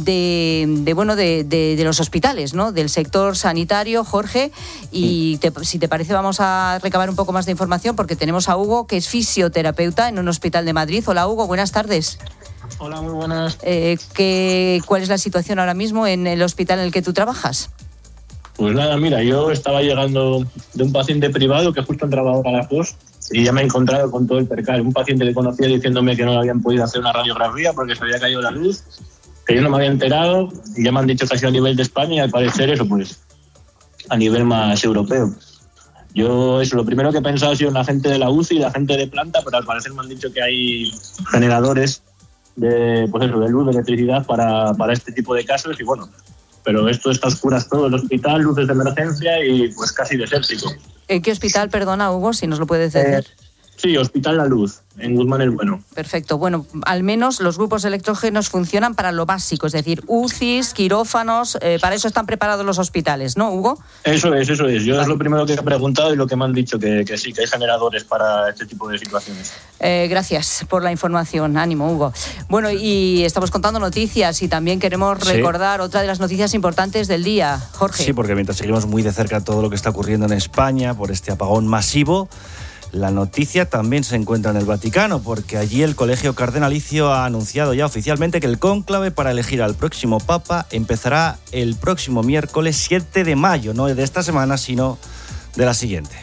de los hospitales, ¿no?, del sector sanitario, Jorge, y si te parece vamos a recabar un poco más de información porque tenemos a Hugo, que es fisioterapeuta en un hospital de Madrid. Hola, Hugo, buenas tardes. Hola, muy buenas. ¿Cuál es la situación ahora mismo en el hospital en el que tú trabajas? Pues nada, mira, yo estaba llegando de un paciente privado que justo entraba ahora a las 2 y ya me he encontrado con todo el percal. Un paciente que conocía diciéndome que no le habían podido hacer una radiografía porque se había caído la luz, que yo no me había enterado, y ya me han dicho que ha sido a nivel de España y al parecer eso pues a nivel más europeo. Yo eso, lo primero que he pensado ha sido en la gente de la UCI y la gente de planta, pero al parecer me han dicho que hay generadores de luz, de electricidad para este tipo de casos, y bueno, pero esto está a oscuras todo el hospital, luces de emergencia y pues casi desértico. ¿En qué hospital, perdona, Hugo, si nos lo puedes decir? Sí, Hospital La Luz, en Guzmán el Bueno. Perfecto. Bueno, al menos los grupos electrógenos funcionan para lo básico, es decir, UCIs, quirófanos, para eso están preparados los hospitales, ¿no, Hugo? Eso es. Yo es lo primero que he preguntado y lo que me han dicho, que sí, que hay generadores para este tipo de situaciones. Gracias por la información. Ánimo, Hugo. Bueno, y estamos contando noticias y también queremos recordar otra de las noticias importantes del día, Jorge. Sí, porque mientras seguimos muy de cerca todo lo que está ocurriendo en España por este apagón masivo, la noticia también se encuentra en el Vaticano, porque allí el Colegio Cardenalicio ha anunciado ya oficialmente que el cónclave para elegir al próximo Papa empezará el próximo miércoles 7 de mayo, no de esta semana, sino de la siguiente.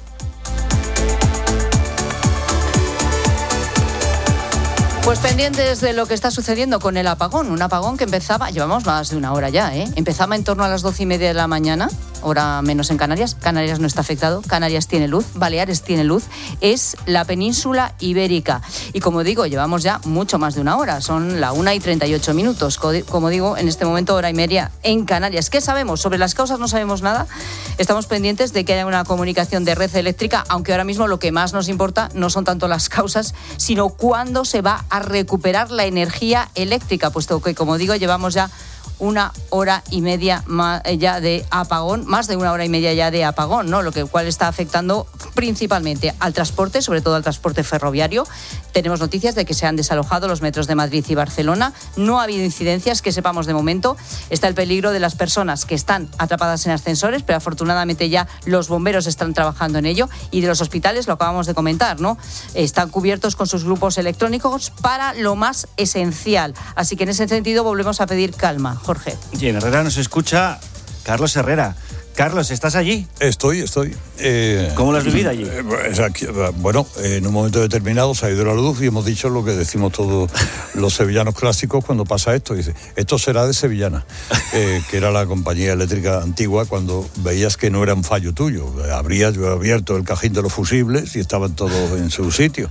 Pues pendientes de lo que está sucediendo con el apagón, un apagón que empezaba, llevamos más de una hora ya, empezaba en torno a las 12:30 de la mañana, hora menos en Canarias. Canarias no está afectado, Canarias tiene luz, Baleares tiene luz, es la península ibérica. Y como digo, llevamos ya mucho más de una hora, son la 1:38. Como digo, en este momento 1:30 en Canarias. ¿Qué sabemos? Sobre las causas no sabemos nada, estamos pendientes de que haya una comunicación de red eléctrica, aunque ahora mismo lo que más nos importa no son tanto las causas, sino cuándo se va a recuperar la energía eléctrica, puesto que, como digo, llevamos ya 1 hora y media ya de apagón, más de 1 hora y media ya de apagón, ¿no? Lo cual está afectando principalmente al transporte, sobre todo al transporte ferroviario. Tenemos noticias de que se han desalojado los metros de Madrid y Barcelona. No ha habido incidencias que sepamos de momento. Está el peligro de las personas que están atrapadas en ascensores, pero afortunadamente ya los bomberos están trabajando en ello. Y de los hospitales, lo acabamos de comentar, ¿no? Están cubiertos con sus grupos electrónicos para lo más esencial. Así que en ese sentido volvemos a pedir calma, Jorge. Y en Herrera nos escucha Carlos Herrera. Carlos, ¿estás allí? Estoy. ¿Cómo lo has vivido allí? Bueno, en un momento determinado se ha ido la luz y hemos dicho lo que decimos todos los sevillanos clásicos cuando pasa esto. Dice, esto será de Sevillana, que era la compañía eléctrica antigua, cuando veías que no era un fallo tuyo. Yo he abierto el cajín de los fusibles y estaban todos en su sitio.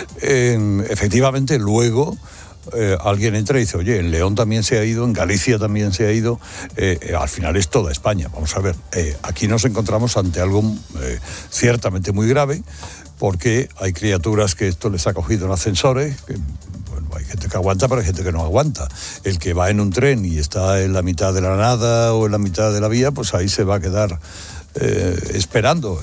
Efectivamente, luego... alguien entra y dice, oye, en León también se ha ido, en Galicia también se ha ido, al final es toda España. Vamos a ver, aquí nos encontramos ante algo ciertamente muy grave, porque hay criaturas que esto les ha cogido en ascensores, hay gente que aguanta, pero hay gente que no aguanta. El que va en un tren y está en la mitad de la nada o en la mitad de la vía, pues ahí se va a quedar esperando.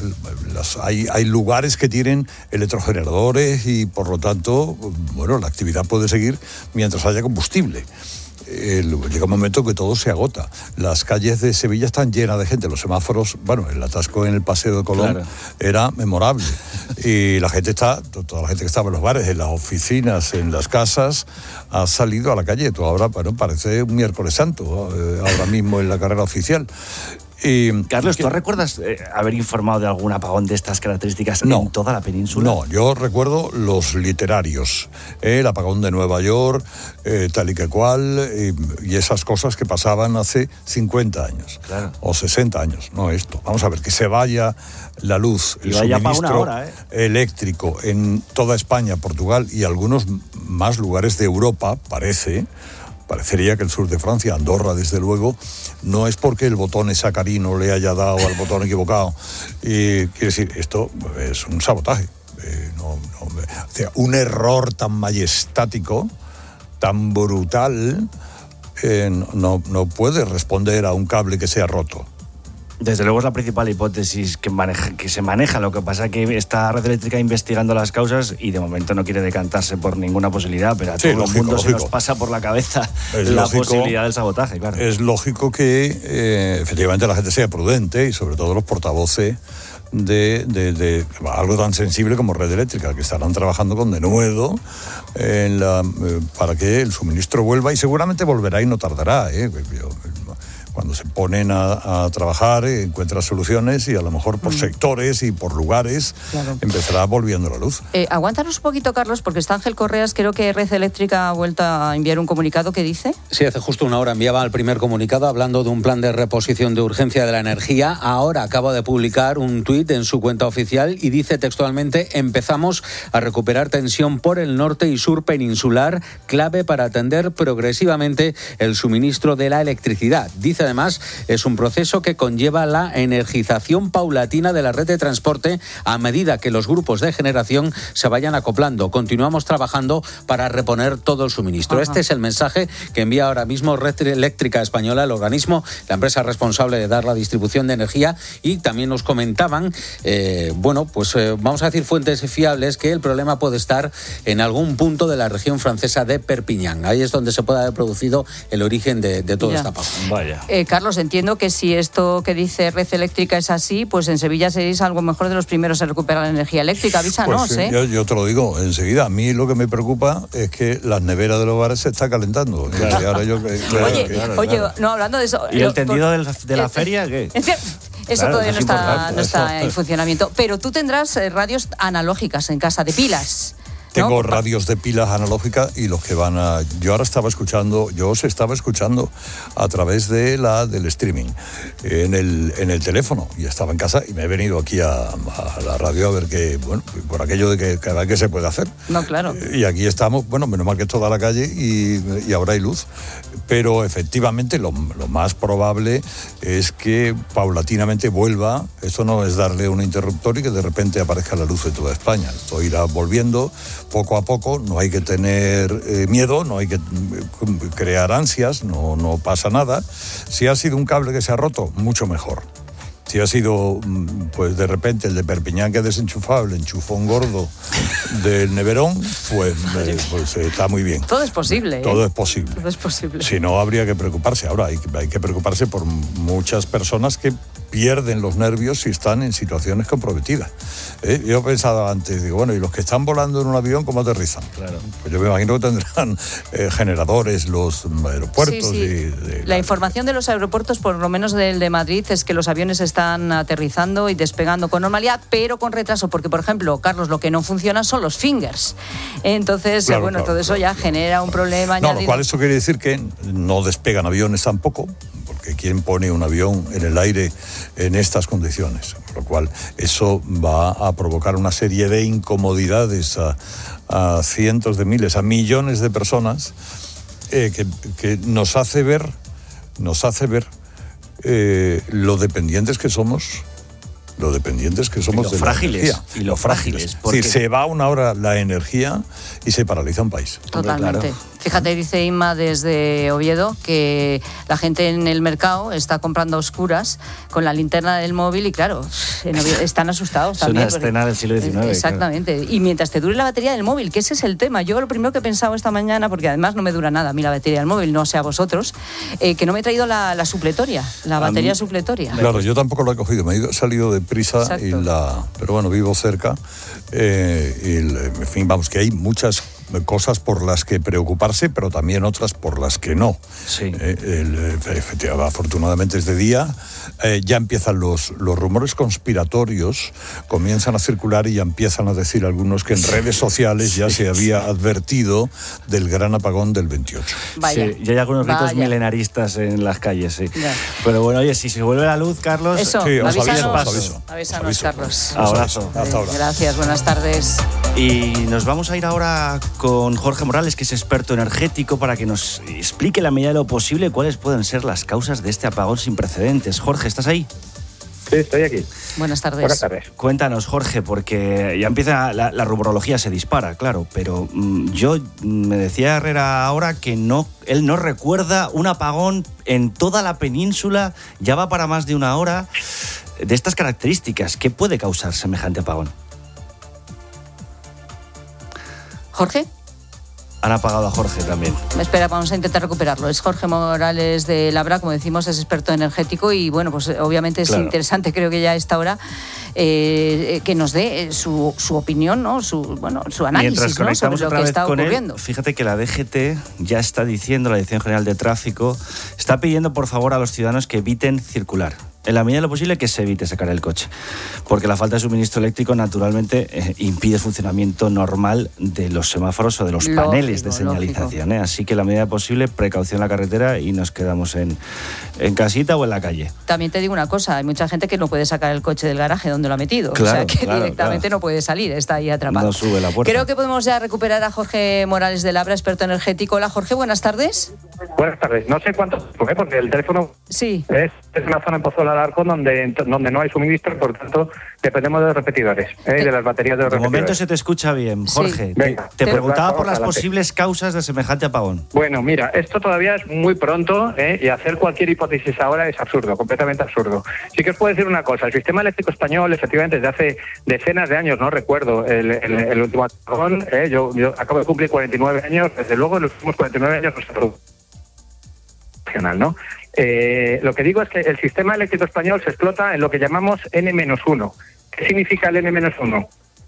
Hay lugares que tienen electrogeneradores y por lo tanto, bueno, la actividad puede seguir mientras haya combustible. Llega un momento que todo se agota. Las calles de Sevilla están llenas de gente. Los semáforos, bueno, el atasco en el Paseo de Colón era memorable. Y la gente toda la gente que estaba en los bares, en las oficinas, en las casas, ha salido a la calle. Todo ahora, bueno, parece un miércoles santo, ahora mismo en la carrera oficial. Carlos, ¿tú recuerdas haber informado de algún apagón de estas características en toda la península? No, yo recuerdo los literarios, el apagón de Nueva York, tal y que cual, y esas cosas que pasaban hace 50 años, o 60 años, no esto. Vamos a ver, que se vaya la luz, el suministro eléctrico en toda España, Portugal y algunos más lugares de Europa, parecería que el sur de Francia, Andorra, desde luego, no es porque el botón sacarino le haya dado al botón equivocado. Quiere decir, esto es un sabotaje. O sea, un error tan majestático, tan brutal, no puede responder a un cable que sea roto. Desde luego es la principal hipótesis que se maneja. Lo que pasa es que está Red Eléctrica investigando las causas y de momento no quiere decantarse por ninguna posibilidad, pero a todo el mundo se nos pasa por la cabeza la posibilidad del sabotaje, claro. Es lógico que efectivamente la gente sea prudente y sobre todo los portavoces de algo tan sensible como Red Eléctrica, que estarán trabajando con denuedo para que el suministro vuelva, y seguramente volverá y no tardará. Cuando se ponen a trabajar, encuentran soluciones y a lo mejor por sectores y por lugares empezará volviendo la luz. Aguántanos un poquito, Carlos, porque está Ángel Correas. Creo que Red Eléctrica ha vuelto a enviar un comunicado que dice... Sí, hace justo una hora enviaba el primer comunicado hablando de un plan de reposición de urgencia de la energía. Ahora acaba de publicar un tuit en su cuenta oficial y dice textualmente: empezamos a recuperar tensión por el norte y sur peninsular, clave para atender progresivamente el suministro de la electricidad. Dice además, es un proceso que conlleva la energización paulatina de la red de transporte a medida que los grupos de generación se vayan acoplando. Continuamos trabajando para reponer todo el suministro. Este es el mensaje que envía ahora mismo Red Eléctrica Española, el organismo, la empresa responsable de dar la distribución de energía, y también nos comentaban, vamos a decir fuentes fiables, que el problema puede estar en algún punto de la región francesa de Perpiñán. Ahí es donde se puede haber producido el origen de todo este apagón. Vaya. Carlos, entiendo que si esto que dice Red Eléctrica es así, pues en Sevilla seréis algo mejor de los primeros en recuperar la energía eléctrica. Avísanos, pues, yo te lo digo enseguida. A mí lo que me preocupa es que las neveras de los bares se está calentando. Claro. Ahora no, hablando de eso... ¿Y el tendido de la feria qué? Eso todavía no está en funcionamiento. Pero tú tendrás radios analógicas en casa de pilas. Tengo radios de pilas analógicas y los que van a... Yo os estaba escuchando a través del streaming en el teléfono, y estaba en casa y me he venido aquí a la radio a ver por aquello de que a ver qué se puede hacer. No, claro. Y aquí estamos, menos mal que es toda la calle y ahora hay luz. Pero efectivamente lo más probable es que paulatinamente vuelva. Esto no es darle un interruptor y que de repente aparezca la luz de toda España. Esto irá volviendo poco a poco, no hay que tener miedo, no hay que crear ansias, no pasa nada. Si ha sido un cable que se ha roto, mucho mejor. Si ha sido, pues de repente el de Perpiñán que desenchufado, el enchufón gordo del Neverón, pues está muy bien. Todo es posible. Todo es posible. Todo es posible. Si no, habría que preocuparse. Ahora hay que preocuparse por muchas personas que pierden los nervios si están en situaciones comprometidas. Yo pensaba antes, digo, bueno, ¿y los que están volando en un avión cómo aterrizan? Claro. Pues yo me imagino que tendrán generadores los aeropuertos. Sí. La información de los aeropuertos, por lo menos del de Madrid, es que los aviones están aterrizando y despegando con normalidad, pero con retraso, porque, por ejemplo, Carlos, lo que no funciona son los fingers. Entonces, todo eso ya genera un problema añadido. Lo cual eso quiere decir que no despegan aviones tampoco, porque ¿quién pone un avión en el aire en estas condiciones? Con lo cual, eso va a provocar una serie de incomodidades a cientos de miles, a millones de personas, que nos hace ver lo dependientes que somos. Lo dependientes que somos de la energía. Y lo frágiles. Porque... Es decir, se va una hora la energía y se paraliza un país. Totalmente. Claro. Fíjate, dice Inma desde Oviedo que la gente en el mercado está comprando a oscuras con la linterna del móvil y claro, están asustados también. Es una escena del siglo XIX. Exactamente. Claro. Y mientras te dure la batería del móvil, que ese es el tema. Yo lo primero que he pensado esta mañana, porque además no me dura nada a mí la batería del móvil, no sé a vosotros, que no me he traído la supletoria, la batería supletoria. Claro, yo tampoco lo he cogido, he salido de prisa. Pero bueno, vivo cerca. En fin, vamos, que hay muchas cosas por las que preocuparse, pero también otras por las que no. Sí. Afortunadamente es de día. Ya empiezan los rumores conspiratorios, comienzan a circular y ya empiezan a decir algunos que en redes sociales ya se había advertido del gran apagón del 28. Vaya. Sí, ya hay algunos ritos milenaristas en las calles, sí. Ya. Pero bueno, oye, si se vuelve la luz, Carlos... Eso, sí, avísanos, Carlos. Abrazo. Hasta ahora. Gracias, buenas tardes. Y nos vamos a ir ahora con Jorge Morales, que es experto energético, para que nos explique en la medida de lo posible cuáles pueden ser las causas de este apagón sin precedentes. Jorge, ¿estás ahí? Sí, estoy aquí. Buenas tardes. Buenas tardes. Cuéntanos, Jorge, porque ya empieza la rumorología, se dispara, claro, pero me decía Herrera ahora que él no recuerda un apagón en toda la península, ya va para más de una hora, de estas características. ¿Qué puede causar semejante apagón? ¿Jorge? Han apagado a Jorge también. Espera, vamos a intentar recuperarlo. Es Jorge Morales de Labra, como decimos, es experto energético y bueno, pues obviamente es interesante, creo que ya a esta hora, que nos dé su opinión, ¿no? Su análisis, ¿no? Sobre lo que está ocurriendo. Fíjate que la DGT ya está diciendo, la Dirección General de Tráfico, está pidiendo por favor a los ciudadanos que eviten circular. En la medida de lo posible que se evite sacar el coche, porque la falta de suministro eléctrico naturalmente impide el funcionamiento normal de los semáforos o de los paneles de señalización. Así que en la medida posible, precaución en la carretera y nos quedamos en casita o en la calle. También te digo una cosa, hay mucha gente que no puede sacar el coche del garaje donde lo ha metido, o sea que directamente no puede salir, está ahí atrapado. No sube la puerta. Creo que podemos ya recuperar a Jorge Morales de Labra, experto energético. Hola Jorge, buenas tardes. Buenas tardes, no sé cuánto fue, porque el teléfono es una zona en Pozuelo Alarcón donde no hay suministro, por tanto dependemos de los repetidores, de las baterías de los repetidores. De momento se te escucha bien, Jorge. Sí. Venga, te preguntaba por las posibles causas de semejante apagón. Bueno, mira, esto todavía es muy pronto y hacer cualquier hipótesis ahora es absurdo, completamente absurdo. Sí que os puedo decir una cosa, el sistema eléctrico español efectivamente desde hace decenas de años, no recuerdo el último apagón, yo acabo de cumplir 49 años, desde luego en los últimos 49 años no se produjo, ¿no? Lo que digo es que el sistema eléctrico español se explota en lo que llamamos N-1. ¿Qué significa el N-1?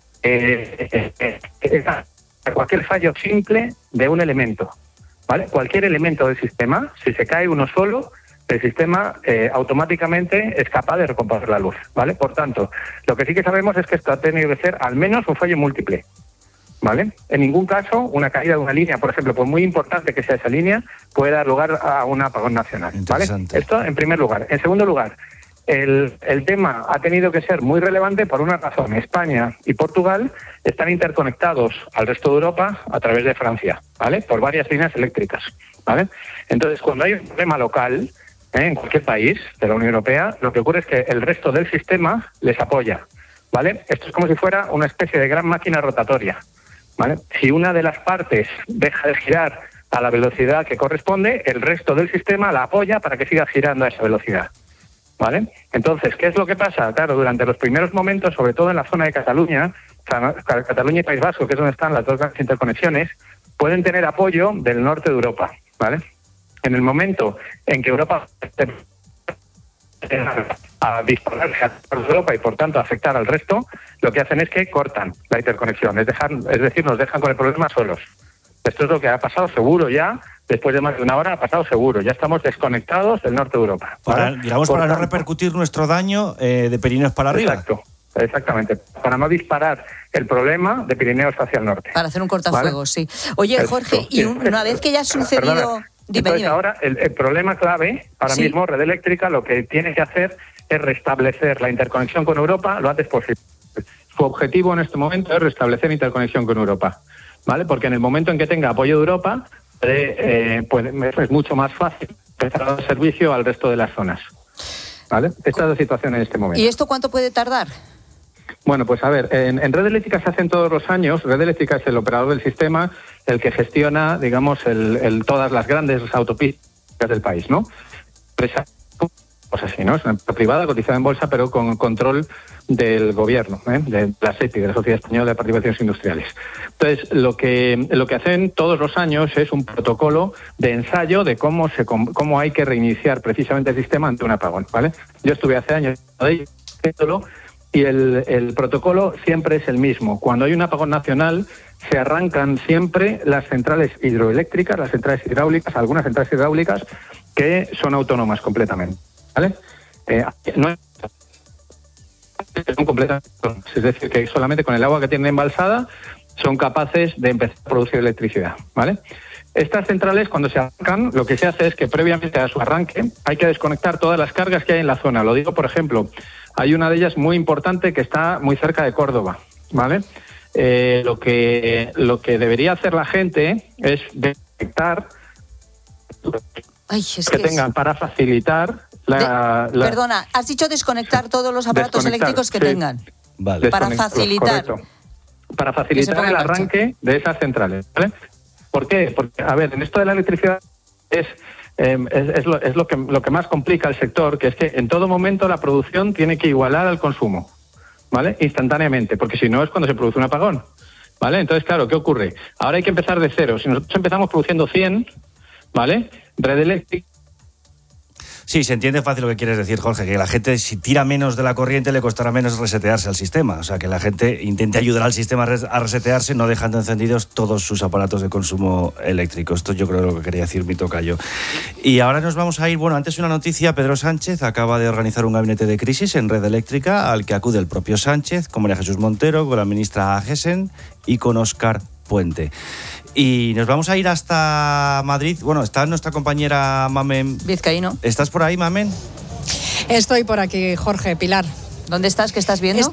Cualquier fallo simple de un elemento, ¿vale? Cualquier elemento del sistema, si se cae uno solo, el sistema automáticamente es capaz de recomponer la luz, ¿vale? Por tanto, lo que sí que sabemos es que esto ha tenido que ser al menos un fallo múltiple, ¿vale? En ningún caso, una caída de una línea, por ejemplo, por muy importante que sea esa línea, puede dar lugar a un apagón nacional, ¿vale? Esto en primer lugar. En segundo lugar, el tema ha tenido que ser muy relevante por una razón. España y Portugal están interconectados al resto de Europa a través de Francia, ¿vale? Por varias líneas eléctricas, ¿vale? Entonces, cuando hay un problema local en cualquier país de la Unión Europea, lo que ocurre es que el resto del sistema les apoya, ¿vale? Esto es como si fuera una especie de gran máquina rotatoria, ¿vale? Si una de las partes deja de girar a la velocidad que corresponde, el resto del sistema la apoya para que siga girando a esa velocidad, ¿vale? Entonces, ¿qué es lo que pasa? Claro, durante los primeros momentos, sobre todo en la zona de Cataluña, Cataluña y País Vasco, que es donde están las dos grandes interconexiones, pueden tener apoyo del norte de Europa, ¿vale? En el momento en que Europa a dispararse a Europa y por tanto afectar al resto, lo que hacen es que cortan la interconexión, es decir, nos dejan con el problema solos. Esto es lo que ha pasado seguro ya, después de más de una hora ha pasado seguro, ya estamos desconectados del norte de Europa, ¿vale? Para no repercutir nuestro daño de Pirineos para arriba. Exacto. Exactamente, para no disparar el problema de Pirineos hacia el norte. Para hacer un cortafuegos, ¿vale? Sí. Oye, Jorge, y una vez que ya ha sucedido... Perdona. Entonces, ahora el problema clave, ahora mismo, Red Eléctrica lo que tiene que hacer es restablecer la interconexión con Europa lo antes posible. Su objetivo en este momento es restablecer interconexión con Europa, ¿vale? Porque en el momento en que tenga apoyo de Europa, es mucho más fácil empezar a dar servicio al resto de las zonas, ¿vale? Esta es la situación en este momento. ¿Y esto cuánto puede tardar? Bueno, pues a ver, en Red Eléctrica se hacen todos los años. Red Eléctrica es el operador del sistema, el que gestiona, digamos, todas las grandes autopistas del país, ¿no? Empresa, pues así, ¿no? Es una empresa privada cotizada en bolsa, pero con control del gobierno, de la SEPI, de la Sociedad Española de Participaciones Industriales. Entonces, lo que hacen todos los años es un protocolo de ensayo de cómo hay que reiniciar precisamente el sistema ante un apagón, ¿vale? Yo estuve hace años haciéndolo. Y el protocolo siempre es el mismo. Cuando hay un apagón nacional, se arrancan siempre las centrales hidroeléctricas, las centrales hidráulicas, algunas centrales hidráulicas que son autónomas completamente, ¿vale? No son completamente autónomas, es decir, que solamente con el agua que tienen embalsada son capaces de empezar a producir electricidad, ¿vale? Estas centrales, cuando se arrancan, lo que se hace es que previamente a su arranque hay que desconectar todas las cargas que hay en la zona. Lo digo, por ejemplo, hay una de ellas muy importante que está muy cerca de Córdoba, ¿vale? Lo que debería hacer la gente es desconectar que tengan para facilitar Perdona, has dicho desconectar todos los aparatos eléctricos que tengan. Vale. Para facilitar. Correcto. Para facilitar el arranque de esas centrales, ¿vale? ¿Por qué? Porque, a ver, en esto de la electricidad es lo que más complica el sector, que es que en todo momento la producción tiene que igualar al consumo, ¿vale? Instantáneamente, porque si no es cuando se produce un apagón, ¿vale? Entonces, claro, ¿qué ocurre? Ahora hay que empezar de cero. Si nosotros empezamos produciendo 100, ¿vale? Red Eléctrica... Sí, se entiende fácil lo que quieres decir, Jorge, que la gente, si tira menos de la corriente, le costará menos resetearse al sistema. O sea, que la gente intente ayudar al sistema a resetearse, no dejando encendidos todos sus aparatos de consumo eléctrico. Esto yo creo que lo que quería decir mi tocayo. Y ahora nos vamos a ir, antes una noticia. Pedro Sánchez acaba de organizar un gabinete de crisis en Red Eléctrica, al que acude el propio Sánchez, con María Jesús Montero, con la ministra Agesen y con Óscar Puente. Y nos vamos a ir hasta Madrid. Está nuestra compañera Mamen Vizcaíno. ¿Estás por ahí, Mamen? Estoy por aquí, Jorge, Pilar. ¿Dónde estás? ¿Qué estás viendo?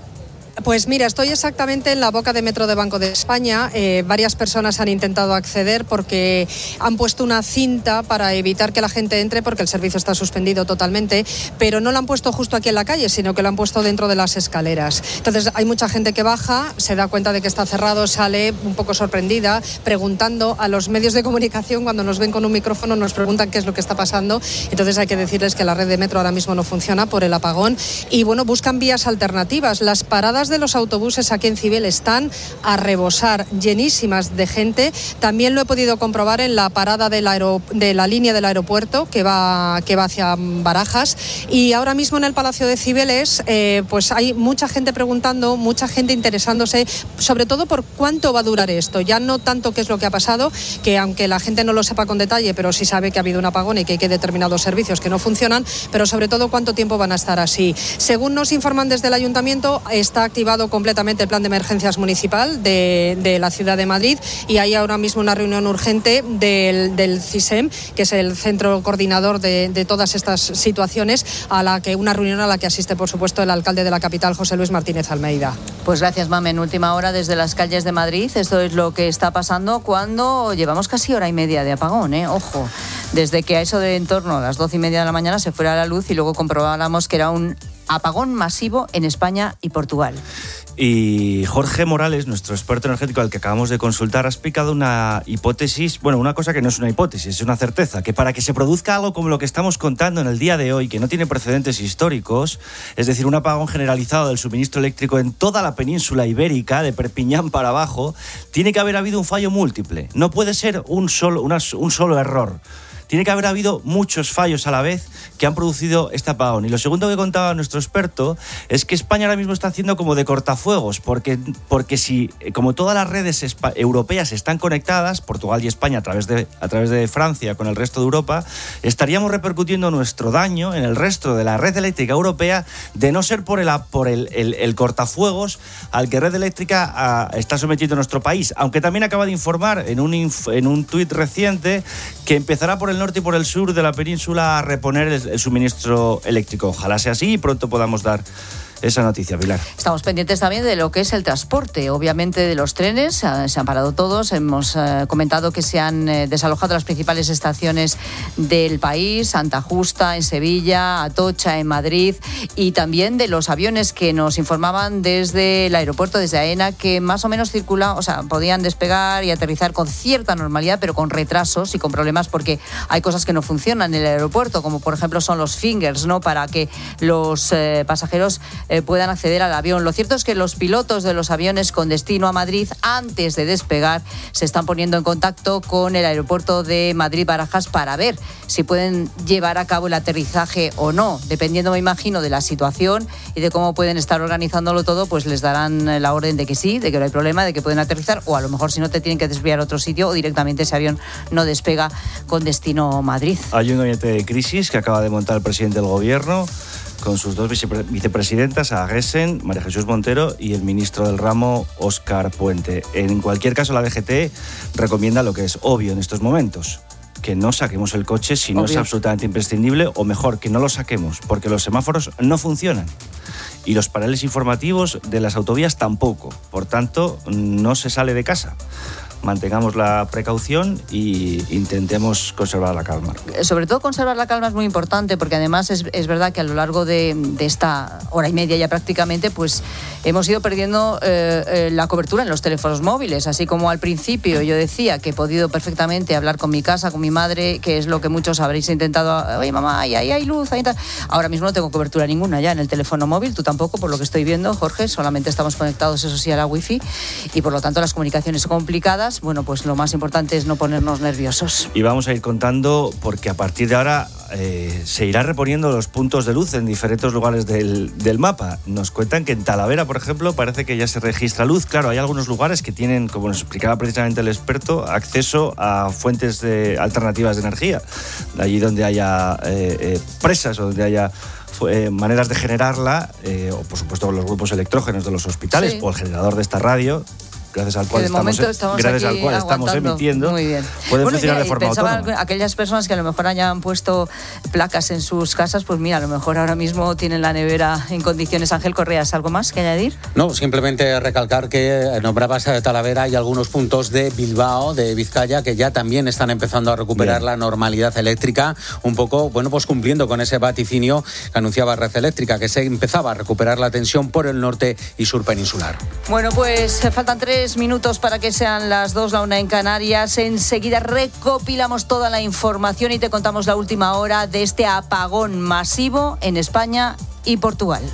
Pues mira, estoy exactamente en la boca de metro de Banco de España. Varias personas han intentado acceder porque han puesto una cinta para evitar que la gente entre, porque el servicio está suspendido totalmente, pero no lo han puesto justo aquí en la calle, sino que lo han puesto dentro de las escaleras. Entonces hay mucha gente que baja, se da cuenta de que está cerrado, sale un poco sorprendida, preguntando a los medios de comunicación. Cuando nos ven con un micrófono nos preguntan qué es lo que está pasando. Entonces hay que decirles que la red de metro ahora mismo no funciona por el apagón y buscan vías alternativas. Las paradas de los autobuses aquí en Cibel están a rebosar, llenísimas de gente. También lo he podido comprobar en la parada de la línea del aeropuerto que va hacia Barajas. Y ahora mismo en el Palacio de Cibeles pues hay mucha gente preguntando, mucha gente interesándose, sobre todo por cuánto va a durar esto. Ya no tanto qué es lo que ha pasado, que aunque la gente no lo sepa con detalle, pero sí sabe que ha habido un apagón y que hay determinados servicios que no funcionan, pero sobre todo cuánto tiempo van a estar así. Según nos informan desde el Ayuntamiento, está activado completamente el plan de emergencias municipal de la ciudad de Madrid y hay ahora mismo una reunión urgente del CISEM, que es el centro coordinador de todas estas situaciones, una reunión a la que asiste, por supuesto, el alcalde de la capital, José Luis Martínez Almeida. Pues gracias, Mamen. Última hora desde las calles de Madrid. Esto es lo que está pasando cuando llevamos casi hora y media de apagón, Ojo, desde que a eso de en torno a las 12:30 de la mañana se fuera la luz y luego comprobáramos que era un apagón masivo en España y Portugal. Y Jorge Morales, nuestro experto energético al que acabamos de consultar, ha explicado una hipótesis, bueno, una cosa que no es una hipótesis, es una certeza, que para que se produzca algo como lo que estamos contando en el día de hoy, que no tiene precedentes históricos, es decir, un apagón generalizado del suministro eléctrico en toda la península ibérica, de Perpiñán para abajo, tiene que haber habido un fallo múltiple. No puede ser un solo error. Tiene que haber habido muchos fallos a la vez que han producido este apagón. Y lo segundo que contaba nuestro experto es que España ahora mismo está haciendo como de cortafuegos, porque si, como todas las redes europeas están conectadas, Portugal y España a través de Francia con el resto de Europa, estaríamos repercutiendo nuestro daño en el resto de la red eléctrica europea, de no ser por el cortafuegos al que Red Eléctrica está sometiendo nuestro país. Aunque también acaba de informar en un tuit reciente que empezará por el norte y por el sur de la península a reponer el suministro eléctrico. Ojalá sea así y pronto podamos dar esa noticia, Pilar. Estamos pendientes también de lo que es el transporte, obviamente de los trenes, se han parado todos, hemos comentado que se han desalojado las principales estaciones del país, Santa Justa en Sevilla, Atocha en Madrid, y también de los aviones que nos informaban desde el aeropuerto, desde AENA, que más o menos podían despegar y aterrizar con cierta normalidad, pero con retrasos y con problemas porque hay cosas que no funcionan en el aeropuerto, como por ejemplo son los fingers, ¿no?, para que los pasajeros puedan acceder al avión. Lo cierto es que los pilotos de los aviones con destino a Madrid, antes de despegar, se están poniendo en contacto con el aeropuerto de Madrid-Barajas para ver si pueden llevar a cabo el aterrizaje o no. Dependiendo, me imagino, de la situación y de cómo pueden estar organizándolo todo, pues les darán la orden de que sí, de que no hay problema, de que pueden aterrizar, o a lo mejor si no te tienen que desviar a otro sitio o directamente ese avión no despega con destino Madrid. Hay un gabinete de crisis que acaba de montar el presidente del gobierno con sus dos vicepresidentas, Aguesen, María Jesús Montero, y el ministro del ramo, Óscar Puente. En cualquier caso, la DGT recomienda lo que es obvio en estos momentos, que no saquemos el coche si no es absolutamente imprescindible, o mejor, que no lo saquemos, porque los semáforos no funcionan y los paneles informativos de las autovías tampoco. Por tanto, no se sale de casa. Mantengamos la precaución e intentemos conservar la calma. Sobre todo conservar la calma es muy importante, porque además es verdad que a lo largo de esta hora y media ya prácticamente, pues hemos ido perdiendo la cobertura en los teléfonos móviles, así como al principio yo decía que he podido perfectamente hablar con mi casa, con mi madre, que es lo que muchos habréis intentado. Oye, mamá, ahí hay luz, ahí tal. Ahora mismo no tengo cobertura ninguna ya en el teléfono móvil, tú tampoco, por lo que estoy viendo, Jorge, solamente estamos conectados, eso sí, a la wifi, y por lo tanto las comunicaciones son complicadas. Bueno, pues lo más importante es no ponernos nerviosos. Y vamos a ir contando, porque a partir de ahora se irá reponiendo los puntos de luz en diferentes lugares del mapa. Nos cuentan que en Talavera, por ejemplo, parece que ya se registra luz. Claro, hay algunos lugares que tienen, como nos explicaba precisamente el experto, acceso a fuentes alternativas de energía. Allí donde haya presas o donde haya maneras de generarla, o por supuesto los grupos electrógenos de los hospitales, sí, o el generador de esta radio, gracias al cual estamos emitiendo, muy bien, pueden funcionar de forma autónoma. Aquellas personas que a lo mejor hayan puesto placas en sus casas, pues mira, a lo mejor ahora mismo tienen la nevera en condiciones. Ángel Correas, ¿algo más que añadir? No, simplemente recalcar que nombrabas a Talavera y algunos puntos de Bilbao, de Vizcaya, que ya también están empezando a recuperar la normalidad eléctrica, un poco, bueno, pues cumpliendo con ese vaticinio que anunciaba Red Eléctrica, que se empezaba a recuperar la tensión por el norte y sur peninsular. Bueno, pues faltan 3 minutos para que sean las 2, la 1 en Canarias. Enseguida recopilamos toda la información y te contamos la última hora de este apagón masivo en España y Portugal.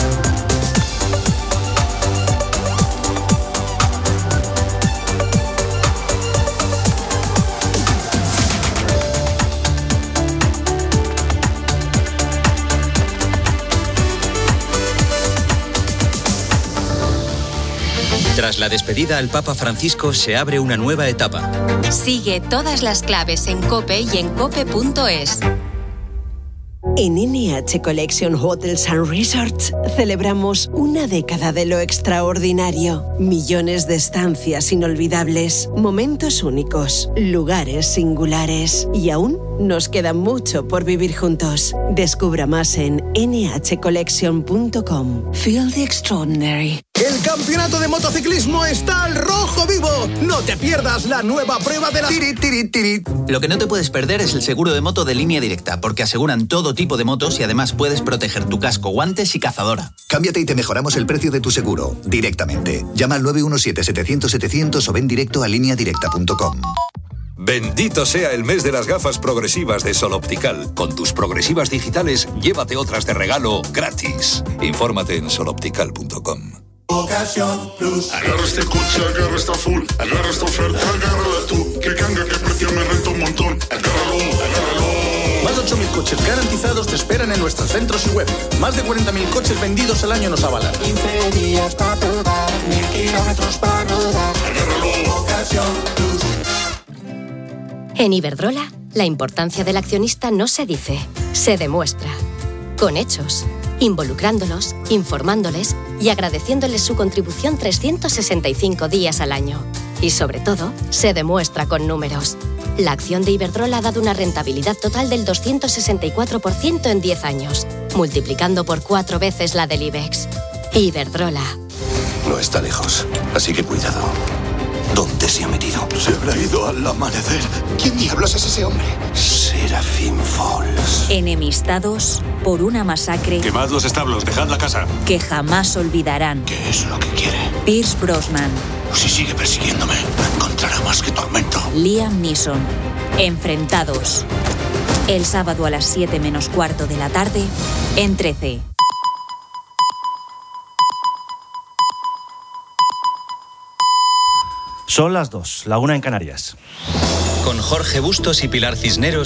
Tras la despedida al Papa Francisco se abre una nueva etapa. Sigue todas las claves en COPE y en cope.es. En NH Collection Hotels and Resorts celebramos una década de lo extraordinario. Millones de estancias inolvidables, momentos únicos, lugares singulares y aún Nos queda mucho por vivir juntos. Descubra más en nhcollection.com. Feel the extraordinary. El campeonato de motociclismo está al rojo vivo. No te pierdas la nueva prueba de la... Lo que no te puedes perder es el seguro de moto de Línea Directa, porque aseguran todo tipo de motos y además puedes proteger tu casco, guantes y cazadora. Cámbiate y te mejoramos el precio de tu seguro directamente. Llama al 917-700-700 o ven directo a lineadirecta.com. Bendito sea el mes de las gafas progresivas de Sol Optical. Con tus progresivas digitales, llévate otras de regalo gratis. Infórmate en soloptical.com. Ocasión Plus. Agarra este coche, agarra esta full, agarra esta oferta, agárrala tú. Que canga, que precio me renta un montón. Agárralo, agárralo. Más de 8.000 coches garantizados te esperan en nuestros centros y web. Más de 40.000 coches vendidos al año nos avalan. 15 días para probar, 1.000 kilómetros para rodar. Agárralo, Ocasión Plus. En Iberdrola, la importancia del accionista no se dice, se demuestra. Con hechos, involucrándolos, informándoles y agradeciéndoles su contribución 365 días al año. Y sobre todo, se demuestra con números. La acción de Iberdrola ha dado una rentabilidad total del 264% en 10 años, multiplicando por 4 veces la del IBEX. Iberdrola. No está lejos, así que cuidado. ¿Dónde se ha metido? Se habrá ido al amanecer. ¿Quién diablos es ese hombre? Serafín Falls. Enemistados por una masacre. Quemad los establos, dejad la casa. Que jamás olvidarán. ¿Qué es lo que quiere? Pierce Brosnan. Si sigue persiguiéndome, encontrará más que tormento. Liam Neeson. Enfrentados. El sábado a las 7 menos cuarto de la tarde en 13. Son las 2, la 1 en Canarias. Con Jorge Bustos y Pilar Cisneros.